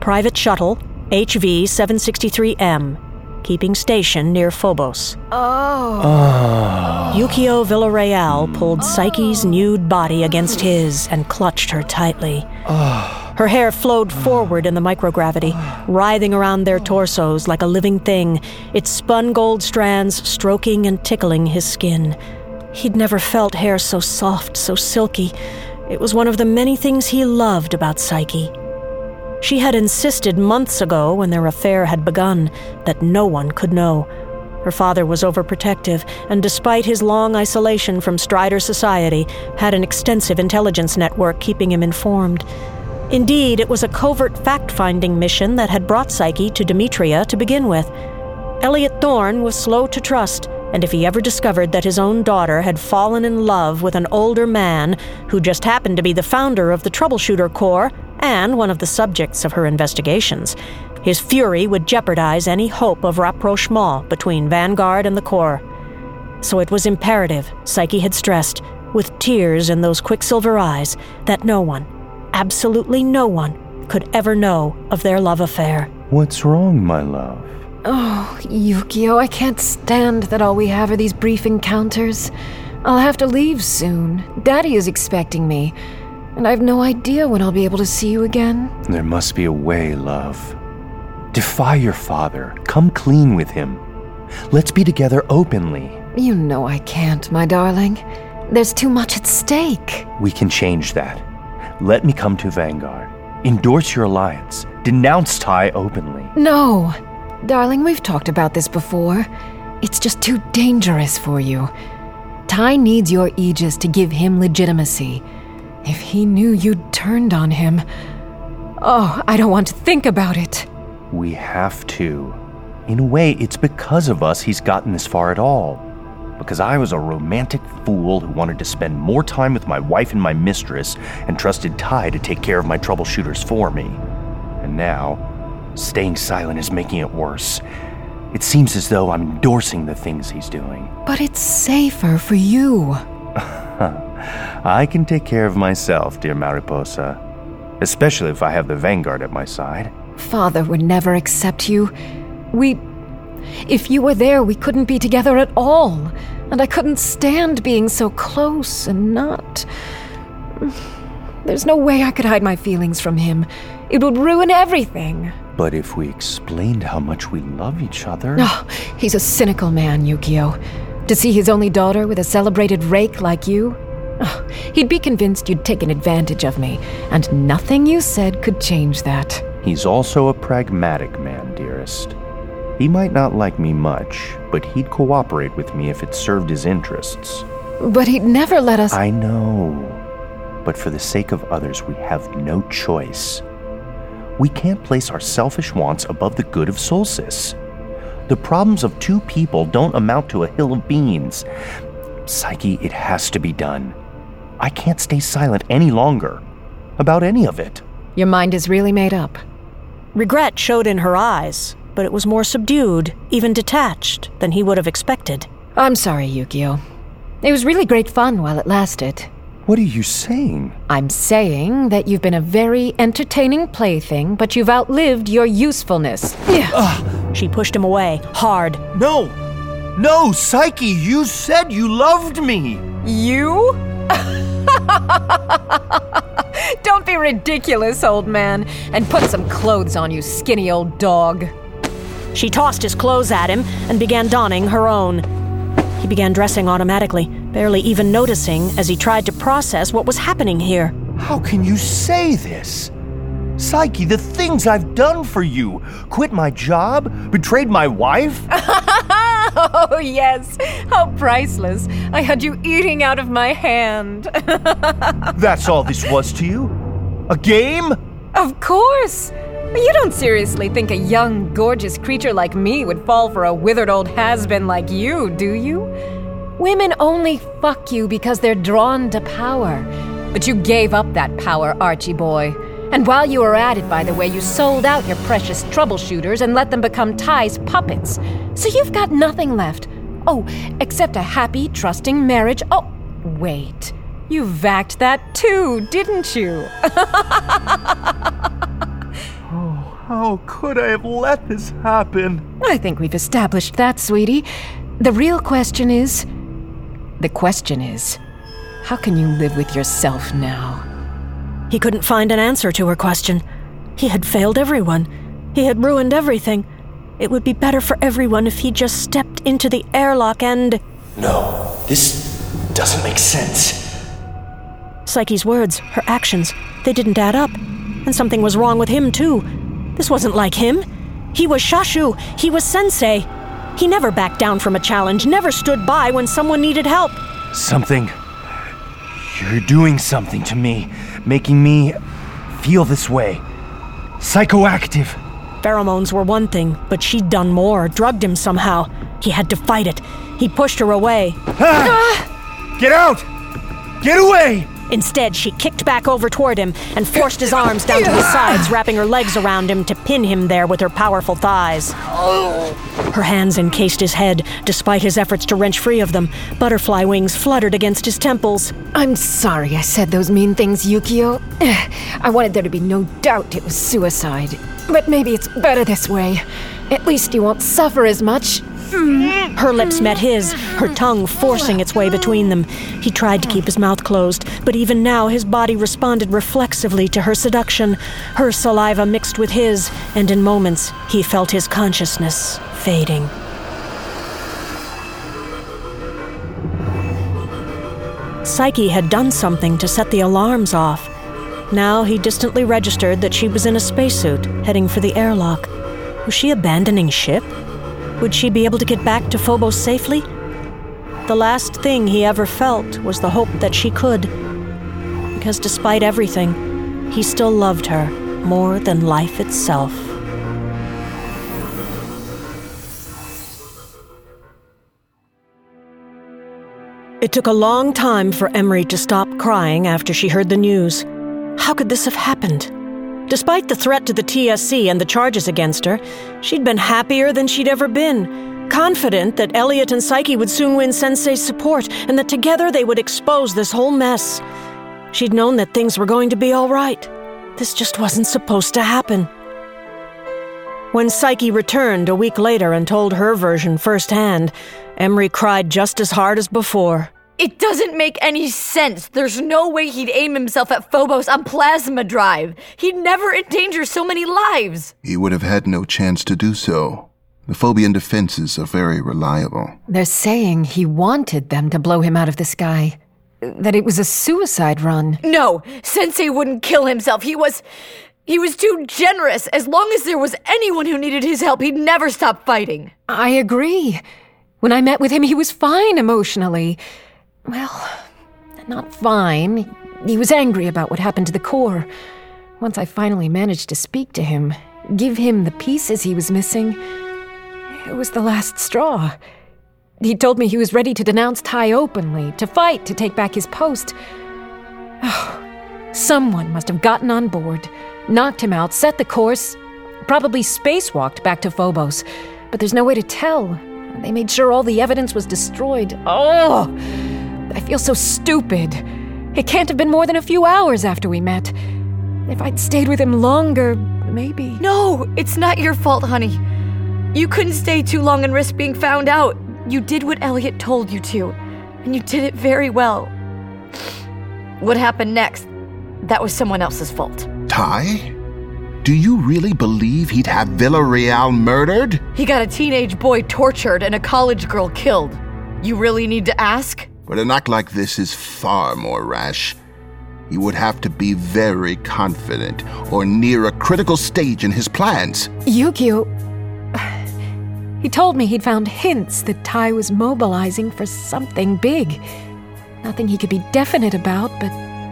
private shuttle, HV-763M, keeping station near Phobos. Yukio Villarreal pulled Psyche's nude body against his and clutched her tightly. Her hair flowed forward in the microgravity, writhing around their torsos like a living thing, its spun gold strands stroking and tickling his skin. He'd never felt hair so soft, so silky. It was one of the many things he loved about Psyche. She had insisted months ago, when their affair had begun, that no one could know. Her father was overprotective, and despite his long isolation from Strider society, had an extensive intelligence network keeping him informed. Indeed, it was a covert fact-finding mission that had brought Psyche to Demetria to begin with. Elliot Thorne was slow to trust, and if he ever discovered that his own daughter had fallen in love with an older man who just happened to be the founder of the Troubleshooter Corps and one of the subjects of her investigations, his fury would jeopardize any hope of rapprochement between Vanguard and the Corps. So it was imperative, Psyche had stressed, with tears in those quicksilver eyes, that no one, absolutely no one, could ever know of their love affair. What's wrong, my love? Oh, Yukio, I can't stand that all we have are these brief encounters. I'll have to leave soon. Daddy is expecting me, and I have no idea when I'll be able to see you again. There must be a way, love. Defy your father. Come clean with him. Let's be together openly. You know I can't, my darling. There's too much at stake. We can change that. Let me come to Vanguard. Endorse your alliance. Denounce Ty openly. No. Darling, we've talked about this before. It's just too dangerous for you. Ty needs your aegis to give him legitimacy. If he knew you'd turned on him... Oh, I don't want to think about it. We have to. In a way, it's because of us he's gotten this far at all. Because I was a romantic fool who wanted to spend more time with my wife and my mistress and trusted Ty to take care of my troubleshooters for me. And now, staying silent is making it worse. It seems as though I'm endorsing the things he's doing. But it's safer for you. I can take care of myself, dear Mariposa. Especially if I have the Vanguard at my side. Father would never accept you. If you were there, we couldn't be together at all. And I couldn't stand being so close and not... There's no way I could hide my feelings from him. It would ruin everything. But if we explained how much we love each other... Oh, he's a cynical man, Yukio. To see his only daughter with a celebrated rake like you... Oh, he'd be convinced you'd taken advantage of me, and nothing you said could change that. He's also a pragmatic man, dearest. He might not like me much, but he'd cooperate with me if it served his interests. But he'd never let us... I know. But for the sake of others, we have no choice. We can't place our selfish wants above the good of Solstice. The problems of two people don't amount to a hill of beans. Psyche, it has to be done. I can't stay silent any longer about any of it. Your mind is really made up. Regret showed in her eyes, but it was more subdued, even detached, than he would have expected. I'm sorry, Yukio. It was really great fun while it lasted. What are you saying? I'm saying that you've been a very entertaining plaything, but you've outlived your usefulness. She pushed him away, hard. No! No, Psyche, you said you loved me! You? Don't be ridiculous, old man, and put some clothes on, you skinny old dog. She tossed his clothes at him and began donning her own. He began dressing automatically, barely even noticing as he tried to process what was happening here. How can you say this? Psyche, the things I've done for you. Quit my job? Betrayed my wife? Oh, yes. How priceless. I had you eating out of my hand. That's all this was to you? A game? Of course. You don't seriously think a young, gorgeous creature like me would fall for a withered old has-been like you, do you? Women only fuck you because they're drawn to power. But you gave up that power, Archie boy. And while you were at it, by the way, you sold out your precious troubleshooters and let them become Ty's puppets. So you've got nothing left. Oh, except a happy, trusting marriage. Oh, wait. You vacked that too, didn't you? Oh, How could I have let this happen? I think we've established that, sweetie. The question is, how can you live with yourself now? He couldn't find an answer to her question. He had failed everyone. He had ruined everything. It would be better for everyone if he just stepped into the airlock and... No, this doesn't make sense. Psyche's words, her actions, they didn't add up. And something was wrong with him, too. This wasn't like him. He was Shashu. He was Sensei. He never backed down from a challenge, never stood by when someone needed help. Something... You're doing something to me, making me feel this way. Psychoactive. Pheromones were one thing, but she'd done more, drugged him somehow. He had to fight it. He pushed her away. Get out! Get away! Instead, she kicked back over toward him and forced his arms down to his sides, wrapping her legs around him to pin him there with her powerful thighs. Her hands encased his head, despite his efforts to wrench free of them. Butterfly wings fluttered against his temples. I'm sorry I said those mean things, Yukio. I wanted there to be no doubt it was suicide. But maybe it's better this way. At least you won't suffer as much. Her lips met his, her tongue forcing its way between them. He tried to keep his mouth closed, but even now his body responded reflexively to her seduction. Her saliva mixed with his, and in moments he felt his consciousness fading. Psyche had done something to set the alarms off. Now he distantly registered that she was in a spacesuit, heading for the airlock. Was she abandoning ship? Would she be able to get back to Phobos safely? The last thing he ever felt was the hope that she could. Because despite everything, he still loved her more than life itself. It took a long time for Emery to stop crying after she heard the news. How could this have happened? Despite the threat to the TSC and the charges against her, she'd been happier than she'd ever been, confident that Elliot and Psyche would soon win Sensei's support and that together they would expose this whole mess. She'd known that things were going to be all right. This just wasn't supposed to happen. When Psyche returned a week later and told her version firsthand, Emery cried just as hard as before. It doesn't make any sense. There's no way he'd aim himself at Phobos on plasma drive. He'd never endanger so many lives. He would have had no chance to do so. The Phobian defenses are very reliable. They're saying he wanted them to blow him out of the sky. That it was a suicide run. No, Sensei wouldn't kill himself. He was too generous. As long as there was anyone who needed his help, he'd never stop fighting. I agree. When I met with him, he was fine emotionally. Well, not fine. He was angry about what happened to the Corps. Once I finally managed to speak to him, give him the pieces he was missing, it was the last straw. He told me he was ready to denounce Tai openly, to fight, to take back his post. Oh, someone must have gotten on board, knocked him out, set the course, probably spacewalked back to Phobos. But there's no way to tell. They made sure all the evidence was destroyed. Oh! I feel so stupid. It can't have been more than a few hours after we met. If I'd stayed with him longer, maybe... No, it's not your fault, honey. You couldn't stay too long and risk being found out. You did what Elliot told you to, and you did it very well. What happened next, that was someone else's fault. Tai? Do you really believe he'd have Villarreal murdered? He got a teenage boy tortured and a college girl killed. You really need to ask? But an act like this is far more rash. He would have to be very confident or near a critical stage in his plans. Yukio... He told me he'd found hints that Tai was mobilizing for something big. Nothing he could be definite about, but...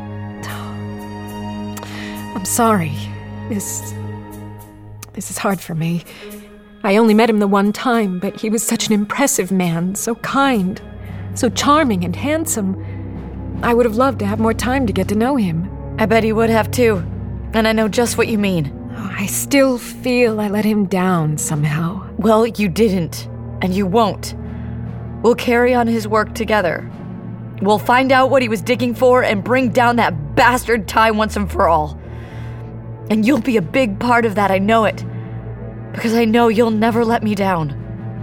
I'm sorry. This is hard for me. I only met him the one time, but he was such an impressive man, so kind, so charming and handsome. I would have loved to have more time to get to know him. I bet he would have too, and I know just what you mean. I still feel I let him down somehow. Well, you didn't, and you won't. We'll carry on his work together. We'll find out what he was digging for and bring down that bastard Tai once and for all. And you'll be a big part of that, I know it. because I know you'll never let me down.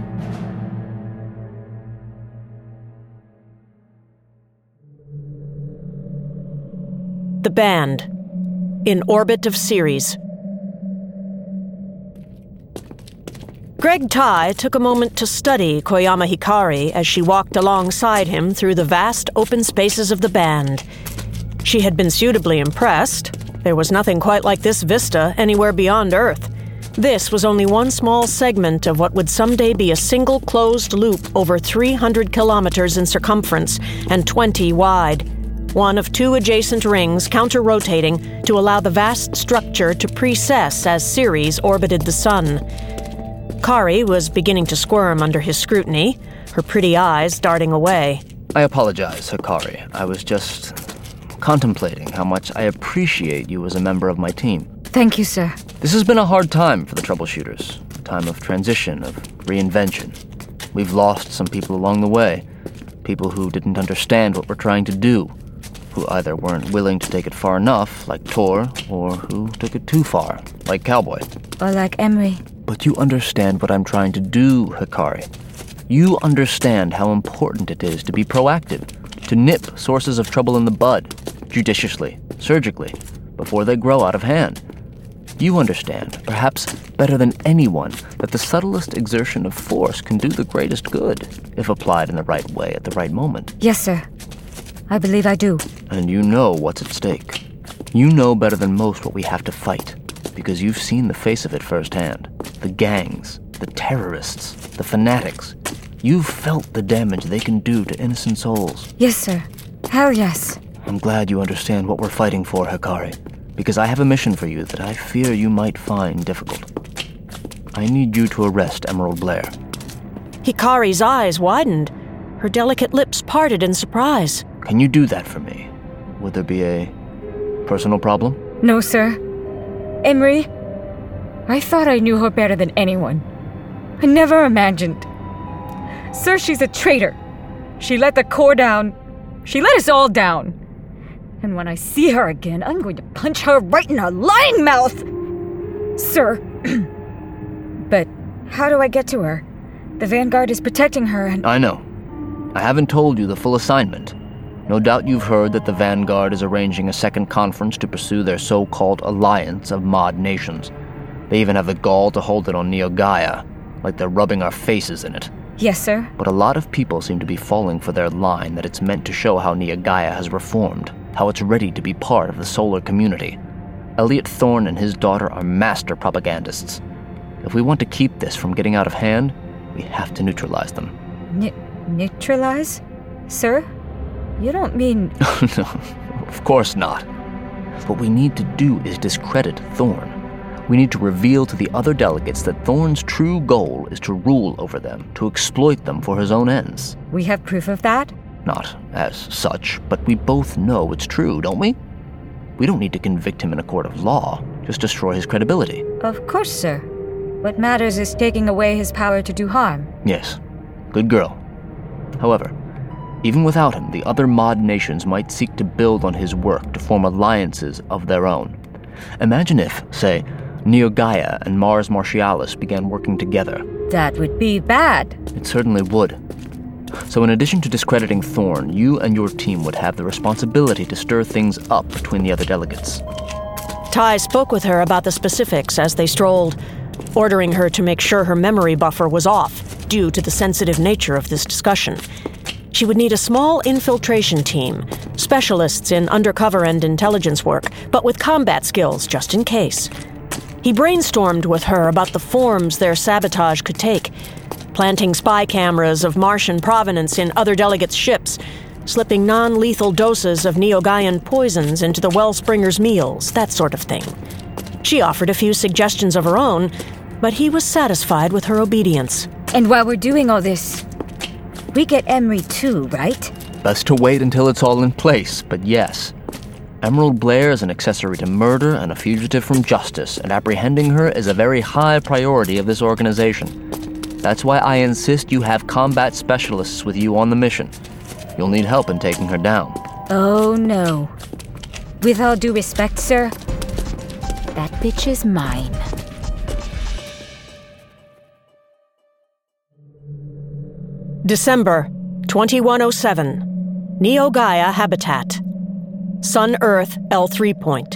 The band, in orbit of Ceres. Greg Tai took a moment to study Koyama Hikari as she walked alongside him through the vast open spaces of the band. She had been suitably impressed. There was nothing quite like this vista anywhere beyond Earth. This was only one small segment of what would someday be a single closed loop over 300 kilometers in circumference and 20 wide. One of two adjacent rings counter-rotating to allow the vast structure to precess as Ceres orbited the sun. Kari was beginning to squirm under his scrutiny, her pretty eyes darting away. I apologize, Hikari. I was just contemplating how much I appreciate you as a member of my team. Thank you, sir. This has been a hard time for the troubleshooters, a time of transition, of reinvention. We've lost some people along the way, people who didn't understand what we're trying to do, who either weren't willing to take it far enough, like Tor, or who took it too far, like Cowboy. Or like Emery. But you understand what I'm trying to do, Hikari. You understand how important it is to be proactive, to nip sources of trouble in the bud, judiciously, surgically, before they grow out of hand. You understand, perhaps better than anyone, that the subtlest exertion of force can do the greatest good, if applied in the right way at the right moment. Yes, sir. I believe I do. And you know what's at stake. You know better than most what we have to fight, because you've seen the face of it firsthand. The gangs, the terrorists, the fanatics. You've felt the damage they can do to innocent souls. Yes, sir. Hell yes. I'm glad you understand what we're fighting for, Hikari, because I have a mission for you that I fear you might find difficult. I need you to arrest Emerald Blair. Hikari's eyes widened. Her delicate lips parted in surprise. Can you do that for me? Would there be a personal problem? No, sir. Emery, I thought I knew her better than anyone. I never imagined. Sir, she's a traitor. She let the Corps down. She let us all down. And when I see her again, I'm going to punch her right in her lying mouth! Sir. But how do I get to her? The Vanguard is protecting her and... I know. I haven't told you the full assignment. No doubt you've heard that the Vanguard is arranging a second conference to pursue their so-called alliance of mod nations. They even have the gall to hold it on Neo Gaia, like they're rubbing our faces in it. Yes, sir. But a lot of people seem to be falling for their line that it's meant to show how Neo Gaia has reformed, how it's ready to be part of the solar community. Elliot Thorne and his daughter are master propagandists. If we want to keep this from getting out of hand, we have to neutralize them. Neutralize? Sir? You don't mean... No, of course not. What we need to do is discredit Thorne. We need to reveal to the other delegates that Thorne's true goal is to rule over them, to exploit them for his own ends. We have proof of that? Not as such, but we both know it's true, don't we? We don't need to convict him in a court of law, just destroy his credibility. Of course, sir. What matters is taking away his power to do harm. Yes, good girl. However, even without him, the other mod nations might seek to build on his work to form alliances of their own. Imagine if, say, Neo Gaia and Mars Martialis began working together. That would be bad. It certainly would. So in addition to discrediting Thorne, you and your team would have the responsibility to stir things up between the other delegates. Tai spoke with her about the specifics as they strolled, ordering her to make sure her memory buffer was off due to the sensitive nature of this discussion. She would need a small infiltration team, specialists in undercover and intelligence work, but with combat skills just in case. He brainstormed with her about the forms their sabotage could take, planting spy cameras of Martian provenance in other delegates' ships, slipping non-lethal doses of Neo-Gaian poisons into the Wellspringers' meals, that sort of thing. She offered a few suggestions of her own, but he was satisfied with her obedience. And while we're doing all this, we get Emery too, right? Best to wait until it's all in place, but yes. Emerald Blair is an accessory to murder and a fugitive from justice, and apprehending her is a very high priority of this organization. That's why I insist you have combat specialists with you on the mission. You'll need help in taking her down. Oh, no. With all due respect, sir, that bitch is mine. December 2107. Neo Gaia Habitat. Sun-Earth L3 point.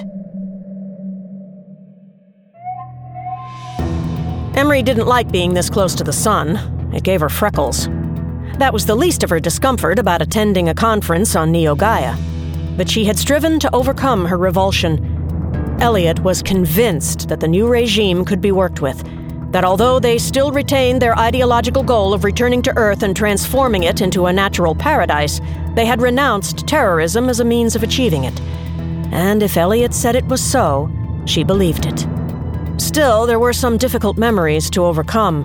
Emery didn't like being this close to the sun. It gave her freckles. That was the least of her discomfort about attending a conference on Neo Gaia. But she had striven to overcome her revulsion. Elliot was convinced that the new regime could be worked with, that although they still retained their ideological goal of returning to Earth and transforming it into a natural paradise, they had renounced terrorism as a means of achieving it. And if Elliot said it was so, she believed it. Still, there were some difficult memories to overcome.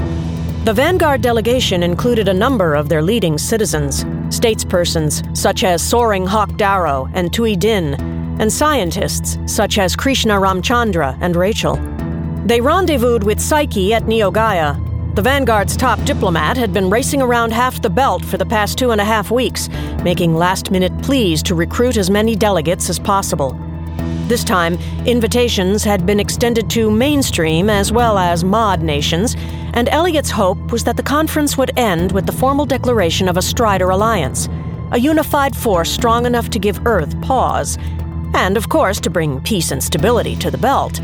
The Vanguard delegation included a number of their leading citizens, statespersons such as Soaring Hawk Darrow and Tui Din, and scientists such as Krishna Ramchandra and Rachel. They rendezvoused with Psyche at Neo Gaia. The Vanguard's top diplomat had been racing around half the belt for the past 2.5 weeks, making last-minute pleas to recruit as many delegates as possible. This time, invitations had been extended to mainstream as well as mod nations, and Elliot's hope was that the conference would end with the formal declaration of a Strider alliance, a unified force strong enough to give Earth pause, and, of course, to bring peace and stability to the belt.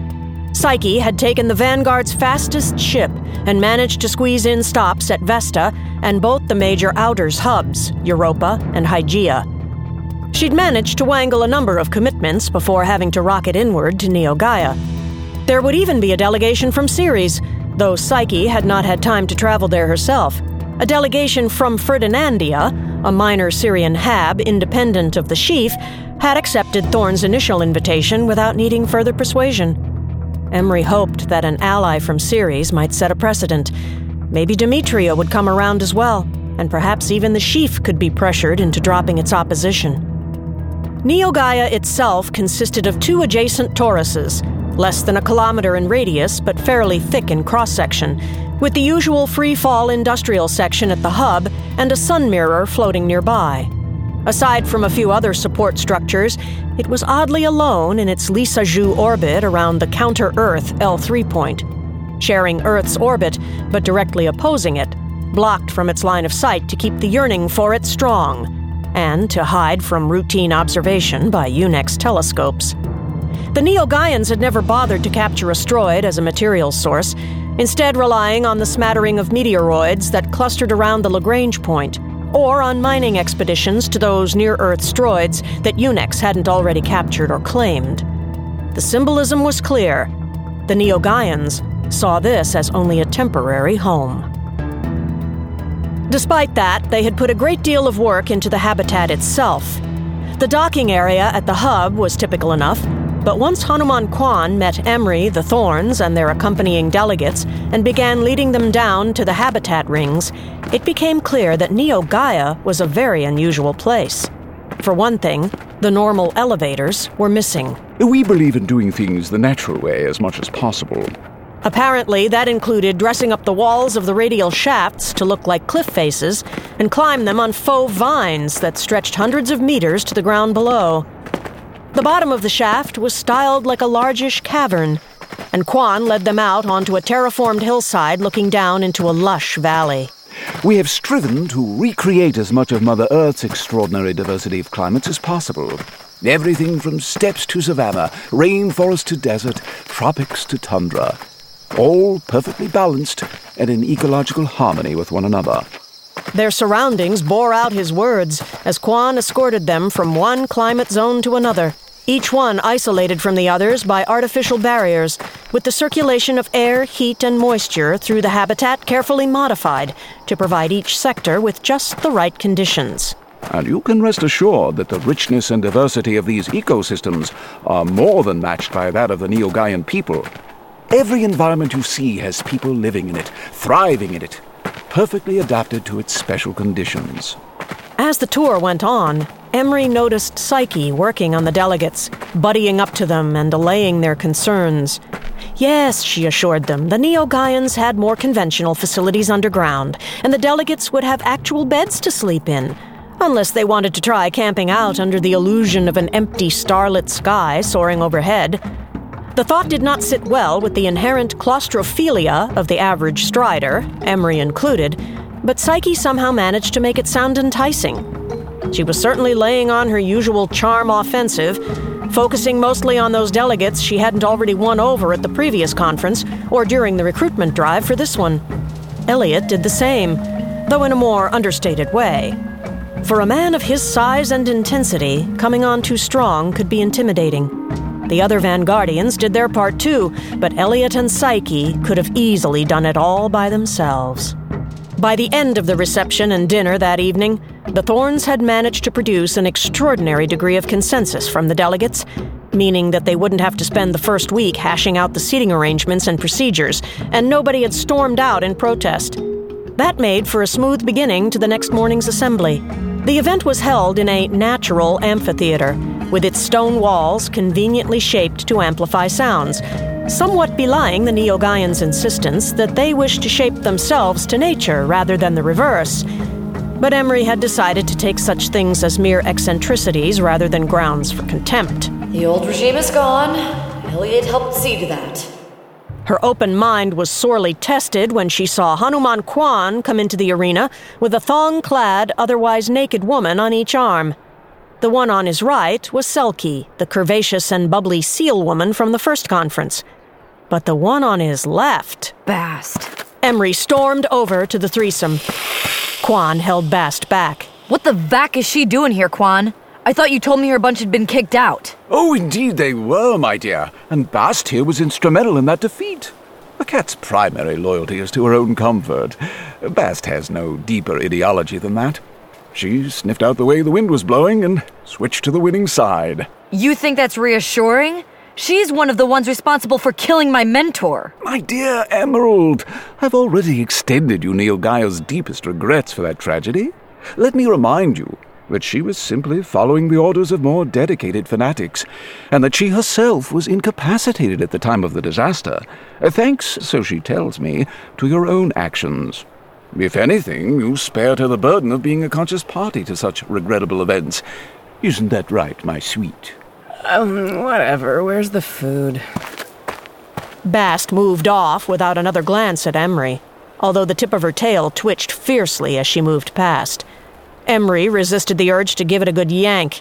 Psyche had taken the Vanguard's fastest ship and managed to squeeze in stops at Vesta and both the major Outers hubs, Europa and Hygeia. She'd managed to wangle a number of commitments before having to rocket inward to Neo Gaia. There would even be a delegation from Ceres, though Psyche had not had time to travel there herself. A delegation from Ferdinandia, a minor Syrian hab independent of the Sheaf, had accepted Thorne's initial invitation without needing further persuasion. Emery hoped that an ally from Ceres might set a precedent. Maybe Demetria would come around as well, and perhaps even the Sheaf could be pressured into dropping its opposition. Neo Gaia itself consisted of 2 adjacent toruses, less than 1 kilometer in radius but fairly thick in cross-section, with the usual free-fall industrial section at the hub and a sun mirror floating nearby. Aside from a few other support structures, it was oddly alone in its Lissajous orbit around the counter-Earth L3 point, sharing Earth's orbit but directly opposing it, blocked from its line of sight to keep the yearning for it strong, and to hide from routine observation by UNEX telescopes. The Neo-Gaians had never bothered to capture asteroid as a materials source, instead relying on the smattering of meteoroids that clustered around the Lagrange point, or on mining expeditions to those near-Earth asteroids that UNEX hadn't already captured or claimed. The symbolism was clear. The Neo-Gaians saw this as only a temporary home. Despite that, they had put a great deal of work into the habitat itself. The docking area at the hub was typical enough, but once Hanuman Kwan met Emery, the Thorns, and their accompanying delegates and began leading them down to the habitat rings, it became clear that Neo Gaia was a very unusual place. For one thing, the normal elevators were missing. We believe in doing things the natural way as much as possible. Apparently, that included dressing up the walls of the radial shafts to look like cliff faces and climb them on faux vines that stretched hundreds of meters to the ground below. The bottom of the shaft was styled like a largish cavern, and Kwan led them out onto a terraformed hillside looking down into a lush valley. We have striven to recreate as much of Mother Earth's extraordinary diversity of climates as possible. Everything from steppes to savanna, rainforest to desert, tropics to tundra. All perfectly balanced and in ecological harmony with one another. Their surroundings bore out his words as Kwan escorted them from one climate zone to another, each one isolated from the others by artificial barriers, with the circulation of air, heat, and moisture through the habitat carefully modified to provide each sector with just the right conditions. And you can rest assured that the richness and diversity of these ecosystems are more than matched by that of the Neo-Gaian people. Every environment you see has people living in it, thriving in it, perfectly adapted to its special conditions. As the tour went on, Emery noticed Psyche working on the delegates, buddying up to them and allaying their concerns. Yes, she assured them, the Neo-Gaians had more conventional facilities underground, and the delegates would have actual beds to sleep in, unless they wanted to try camping out under the illusion of an empty starlit sky soaring overhead. The thought did not sit well with the inherent claustrophilia of the average Strider, Emery included, But Psyche somehow managed to make it sound enticing. She was certainly laying on her usual charm offensive, focusing mostly on those delegates she hadn't already won over at the previous conference or during the recruitment drive for this one. Elliot did the same, though in a more understated way. For a man of his size and intensity, coming on too strong could be intimidating. The other Vanguardians did their part too, but Elliot and Psyche could have easily done it all by themselves. By the end of the reception and dinner that evening, the Thorns had managed to produce an extraordinary degree of consensus from the delegates, meaning that they wouldn't have to spend the first week hashing out the seating arrangements and procedures, and nobody had stormed out in protest. That made for a smooth beginning to the next morning's assembly. The event was held in a natural amphitheater, with its stone walls conveniently shaped to amplify sounds, somewhat belying the Neo-Gaians' insistence that they wished to shape themselves to nature rather than the reverse. But Emery had decided to take such things as mere eccentricities rather than grounds for contempt. The old regime is gone. Elliot helped see to that. Her open mind was sorely tested when she saw Hanuman Kwan come into the arena with a thong-clad, otherwise naked woman on each arm. The one on his right was Selkie, the curvaceous and bubbly seal woman from the first conference. But the one on his left... Bast. Emery stormed over to the threesome. Kwan held Bast back. What the vac is she doing here, Kwan? I thought you told me her bunch had been kicked out. Oh, indeed they were, my dear. And Bast here was instrumental in that defeat. The cat's primary loyalty is to her own comfort. Bast has no deeper ideology than that. She sniffed out the way the wind was blowing and switched to the winning side. You think that's reassuring? She's one of the ones responsible for killing my mentor. My dear Emerald, I've already extended you Neo-Gaia's deepest regrets for that tragedy. Let me remind you that she was simply following the orders of more dedicated fanatics, and that she herself was incapacitated at the time of the disaster, thanks, so she tells me, to your own actions. If anything, you spared her the burden of being a conscious party to such regrettable events. Isn't that right, my sweet? Whatever. Where's the food? Bast moved off without another glance at Emery, although the tip of her tail twitched fiercely as she moved past. Emery resisted the urge to give it a good yank.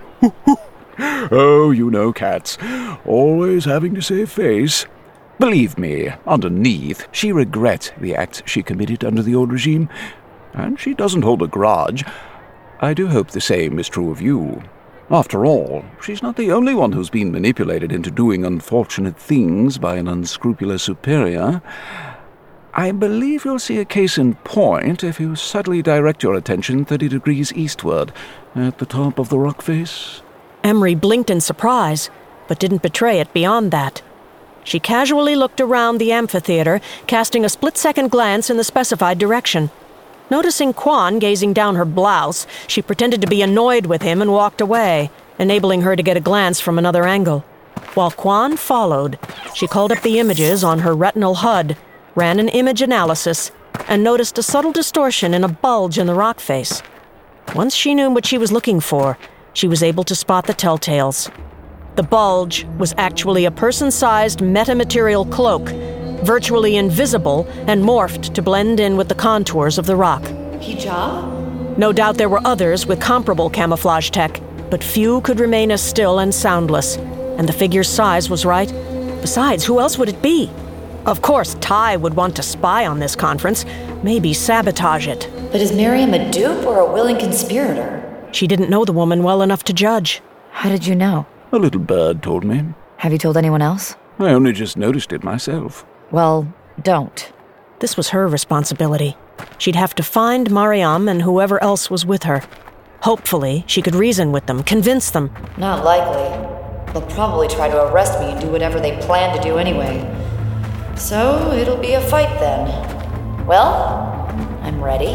Oh, you know cats, always having to save face. Believe me, underneath, she regrets the acts she committed under the old regime, and she doesn't hold a grudge. I do hope the same is true of you. After all, she's not the only one who's been manipulated into doing unfortunate things by an unscrupulous superior. I believe you'll see a case in point if you subtly direct your attention 30 degrees eastward, at the top of the rock face. Emery blinked in surprise, but didn't betray it beyond that. She casually looked around the amphitheater, casting a split-second glance in the specified direction. Noticing Kwan gazing down her blouse, she pretended to be annoyed with him and walked away, enabling her to get a glance from another angle. While Kwan followed, she called up the images on her retinal HUD, ran an image analysis, and noticed a subtle distortion in a bulge in the rock face. Once she knew what she was looking for, she was able to spot the telltales. The bulge was actually a person-sized metamaterial cloak, virtually invisible and morphed to blend in with the contours of the rock. Hijab? No doubt there were others with comparable camouflage tech, but few could remain as still and soundless, and the figure's size was right. Besides, who else would it be? Of course, Ty would want to spy on this conference, maybe sabotage it. But is Miriam a dupe or a willing conspirator? She didn't know the woman well enough to judge. How did you know? A little bird told me. Have you told anyone else? I only just noticed it myself. Well, don't. This was her responsibility. She'd have to find Mariam and whoever else was with her. Hopefully, she could reason with them, convince them. Not likely. They'll probably try to arrest me and do whatever they plan to do anyway. So, it'll be a fight then. Well, I'm ready.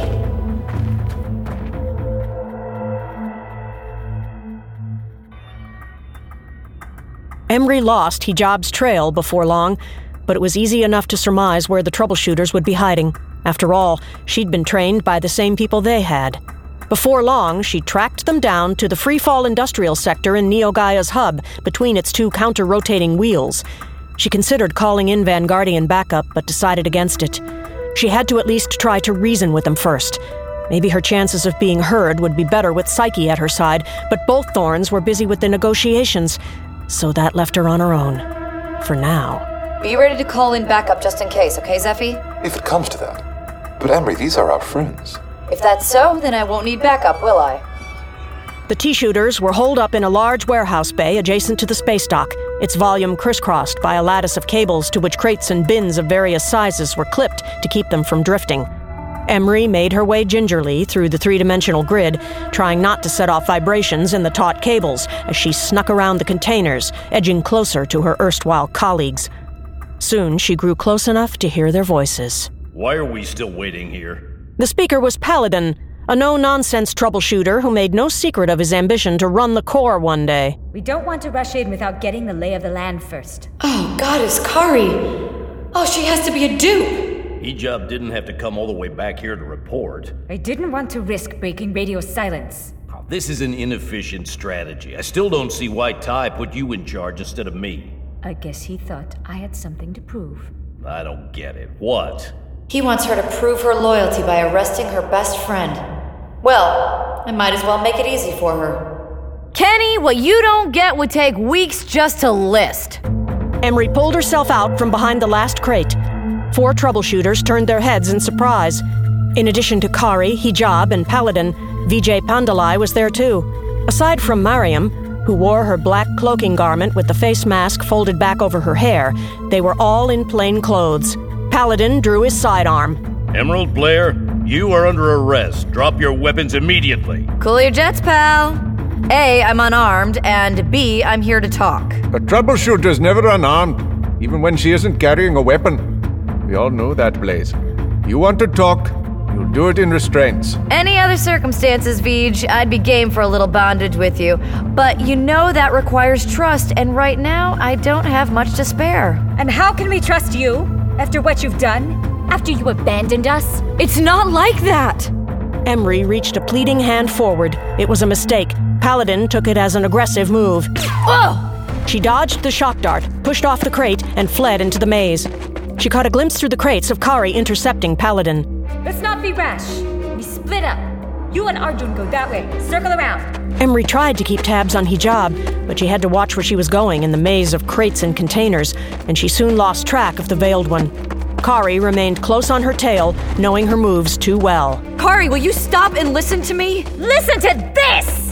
Emery lost Hijab's trail before long, but it was easy enough to surmise where the troubleshooters would be hiding. After all, she'd been trained by the same people they had. Before long, she tracked them down to the freefall industrial sector in Neo-Gaia's hub, between its two counter-rotating wheels. She considered calling in Vanguardian backup, but decided against it. She had to at least try to reason with them first. Maybe her chances of being heard would be better with Psyche at her side, but both Thorns were busy with the negotiations, so that left her on her own. For now. Be ready to call in backup just in case, okay, Zeffy? If it comes to that. But Emery, these are our friends. If that's so, then I won't need backup, will I? The T-shooters were holed up in a large warehouse bay adjacent to the space dock, its volume crisscrossed by a lattice of cables to which crates and bins of various sizes were clipped to keep them from drifting. Emery made her way gingerly through the three-dimensional grid, trying not to set off vibrations in the taut cables as she snuck around the containers, edging closer to her erstwhile colleagues. Soon she grew close enough to hear their voices. Why are we still waiting here? The speaker was Paladin, a no-nonsense troubleshooter who made no secret of his ambition to run the Corps one day. We don't want to rush in without getting the lay of the land first. Oh, Goddess Kari! Oh, she has to be a dupe! Ejab didn't have to come all the way back here to report. I didn't want to risk breaking radio silence. This is an inefficient strategy. I still don't see why Ty put you in charge instead of me. I guess he thought I had something to prove. I don't get it. What? He wants her to prove her loyalty by arresting her best friend. Well, I might as well make it easy for her. Kenny, what you don't get would take weeks just to list. Emery pulled herself out from behind the last crate. 4 troubleshooters turned their heads in surprise. In addition to Kari, Hijab, and Paladin, Vijay Pandalai was there too. Aside from Mariam, who wore her black cloaking garment with the face mask folded back over her hair, they were all in plain clothes. Paladin drew his sidearm. Emerald Blair, you are under arrest. Drop your weapons immediately. Cool your jets, pal. A, I'm unarmed, and B, I'm here to talk. A troubleshooter's never unarmed, even when she isn't carrying a weapon. We all know that, Blaze. You want to talk, you'll do it in restraints. Any other circumstances, Vij, I'd be game for a little bondage with you. But you know that requires trust, and right now, I don't have much to spare. And how can we trust you, after what you've done? After you abandoned us? It's not like that! Emery reached a pleading hand forward. It was a mistake. Paladin took it as an aggressive move. Oh! She dodged the shock dart, pushed off the crate, and fled into the maze. She caught a glimpse through the crates of Kari intercepting Paladin. Let's not be rash. We split up. You and Arjun go that way. Circle around. Emery tried to keep tabs on Hijab, but she had to watch where she was going in the maze of crates and containers, and she soon lost track of the veiled one. Kari remained close on her tail, knowing her moves too well. Kari, will you stop and listen to me? Listen to this!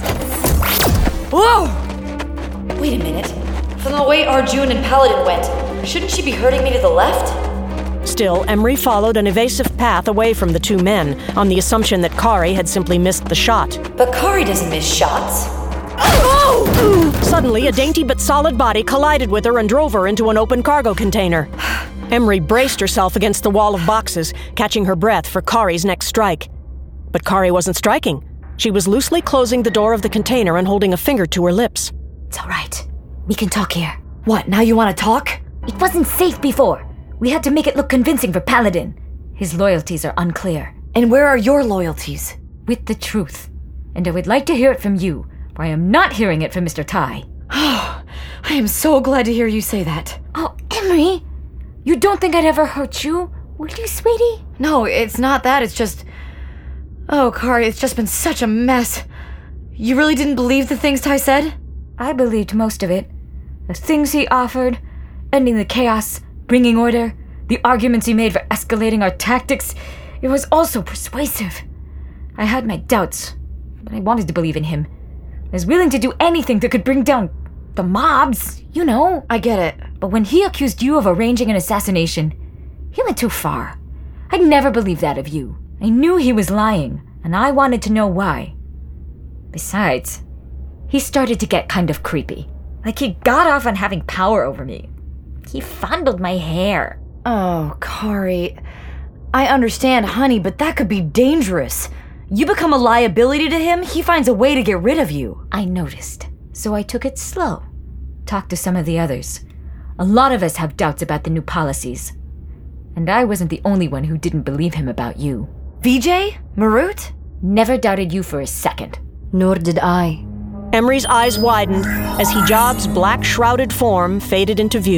Whoa! Wait a minute. From the way Arjun and Paladin went, shouldn't she be hurting me to the left? Still, Emery followed an evasive path away from the 2 men, on the assumption that Kari had simply missed the shot. But Kari doesn't miss shots. Oh! Suddenly, a dainty but solid body collided with her and drove her into an open cargo container. Emery braced herself against the wall of boxes, catching her breath for Kari's next strike. But Kari wasn't striking. She was loosely closing the door of the container and holding a finger to her lips. It's all right. We can talk here. What, now you want to talk? It wasn't safe before. We had to make it look convincing for Paladin. His loyalties are unclear. And where are your loyalties? With the truth. And I would like to hear it from you, for I am not hearing it from Mr. Tai. I am so glad to hear you say that. Oh, Emery! You don't think I'd ever hurt you, would you, sweetie? No, it's not that, it's just... Oh, Kari, it's just been such a mess. You really didn't believe the things Tai said? I believed most of it. The things he offered, ending the chaos, bringing order, the arguments he made for escalating our tactics. It was all so persuasive. I had my doubts, but I wanted to believe in him. I was willing to do anything that could bring down the mobs, you know. I get it. But when he accused you of arranging an assassination, he went too far. I'd never believe that of you. I knew he was lying, and I wanted to know why. Besides, he started to get kind of creepy. Like he got off on having power over me. He fondled my hair. Oh, Kari. I understand, honey, but that could be dangerous. You become a liability to him, he finds a way to get rid of you. I noticed, so I took it slow. Talked to some of the others. A lot of us have doubts about the new policies. And I wasn't the only one who didn't believe him about you. Vijay? Marut? Never doubted you for a second. Nor did I. Emery's eyes widened as Hijab's black shrouded form faded into view.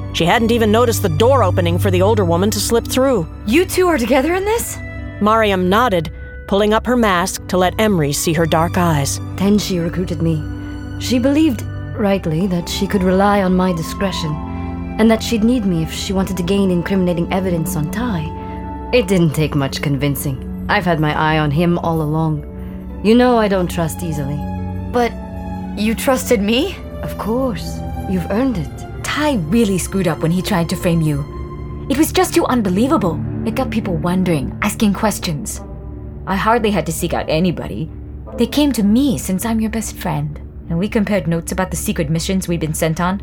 She hadn't even noticed the door opening for the older woman to slip through. You two are together in this? Mariam nodded, pulling up her mask to let Emry see her dark eyes. Then she recruited me. She believed, rightly, that she could rely on my discretion, and that she'd need me if she wanted to gain incriminating evidence on Ty. It didn't take much convincing. I've had my eye on him all along. You know I don't trust easily. But you trusted me? Of course. You've earned it. Ty really screwed up when he tried to frame you. It was just too unbelievable. It got people wondering, asking questions. I hardly had to seek out anybody. They came to me since I'm your best friend, and we compared notes about the secret missions we'd been sent on.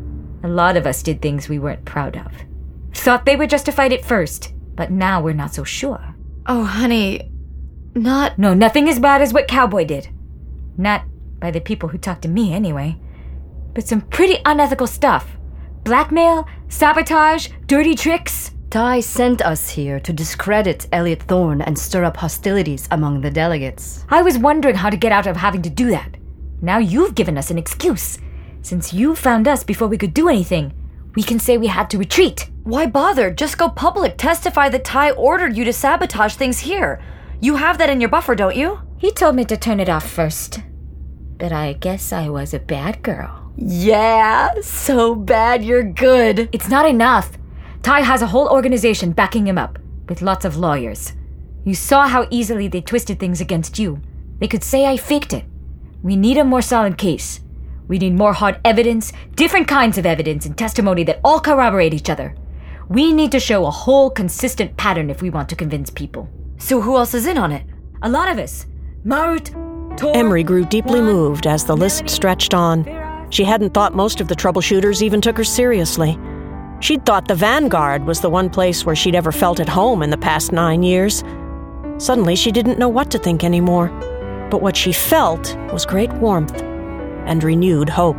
A lot of us did things we weren't proud of. Thought they were justified at first, but now we're not so sure. Oh, honey, No, nothing as bad as what Cowboy did. Not by the people who talked to me, anyway. But some pretty unethical stuff. Blackmail, sabotage, dirty tricks. Ty sent us here to discredit Elliot Thorne and stir up hostilities among the delegates. I was wondering how to get out of having to do that. Now you've given us an excuse. Since you found us before we could do anything, we can say we had to retreat. Why bother? Just go public. Testify that Ty ordered you to sabotage things here. You have that in your buffer, don't you? He told me to turn it off first. But I guess I was a bad girl. Yeah, so bad you're good. It's not enough. Ty has a whole organization backing him up, with lots of lawyers. You saw how easily they twisted things against you. They could say I faked it. We need a more solid case. We need more hard evidence, different kinds of evidence and testimony that all corroborate each other. We need to show a whole consistent pattern if we want to convince people. So who else is in on it? A lot of us. Marut, Tor... Emry grew deeply moved as the list stretched on. She hadn't thought most of the troubleshooters even took her seriously. She'd thought the Vanguard was the one place where she'd ever felt at home in the past 9 years. Suddenly, she didn't know what to think anymore. But what she felt was great warmth and renewed hope.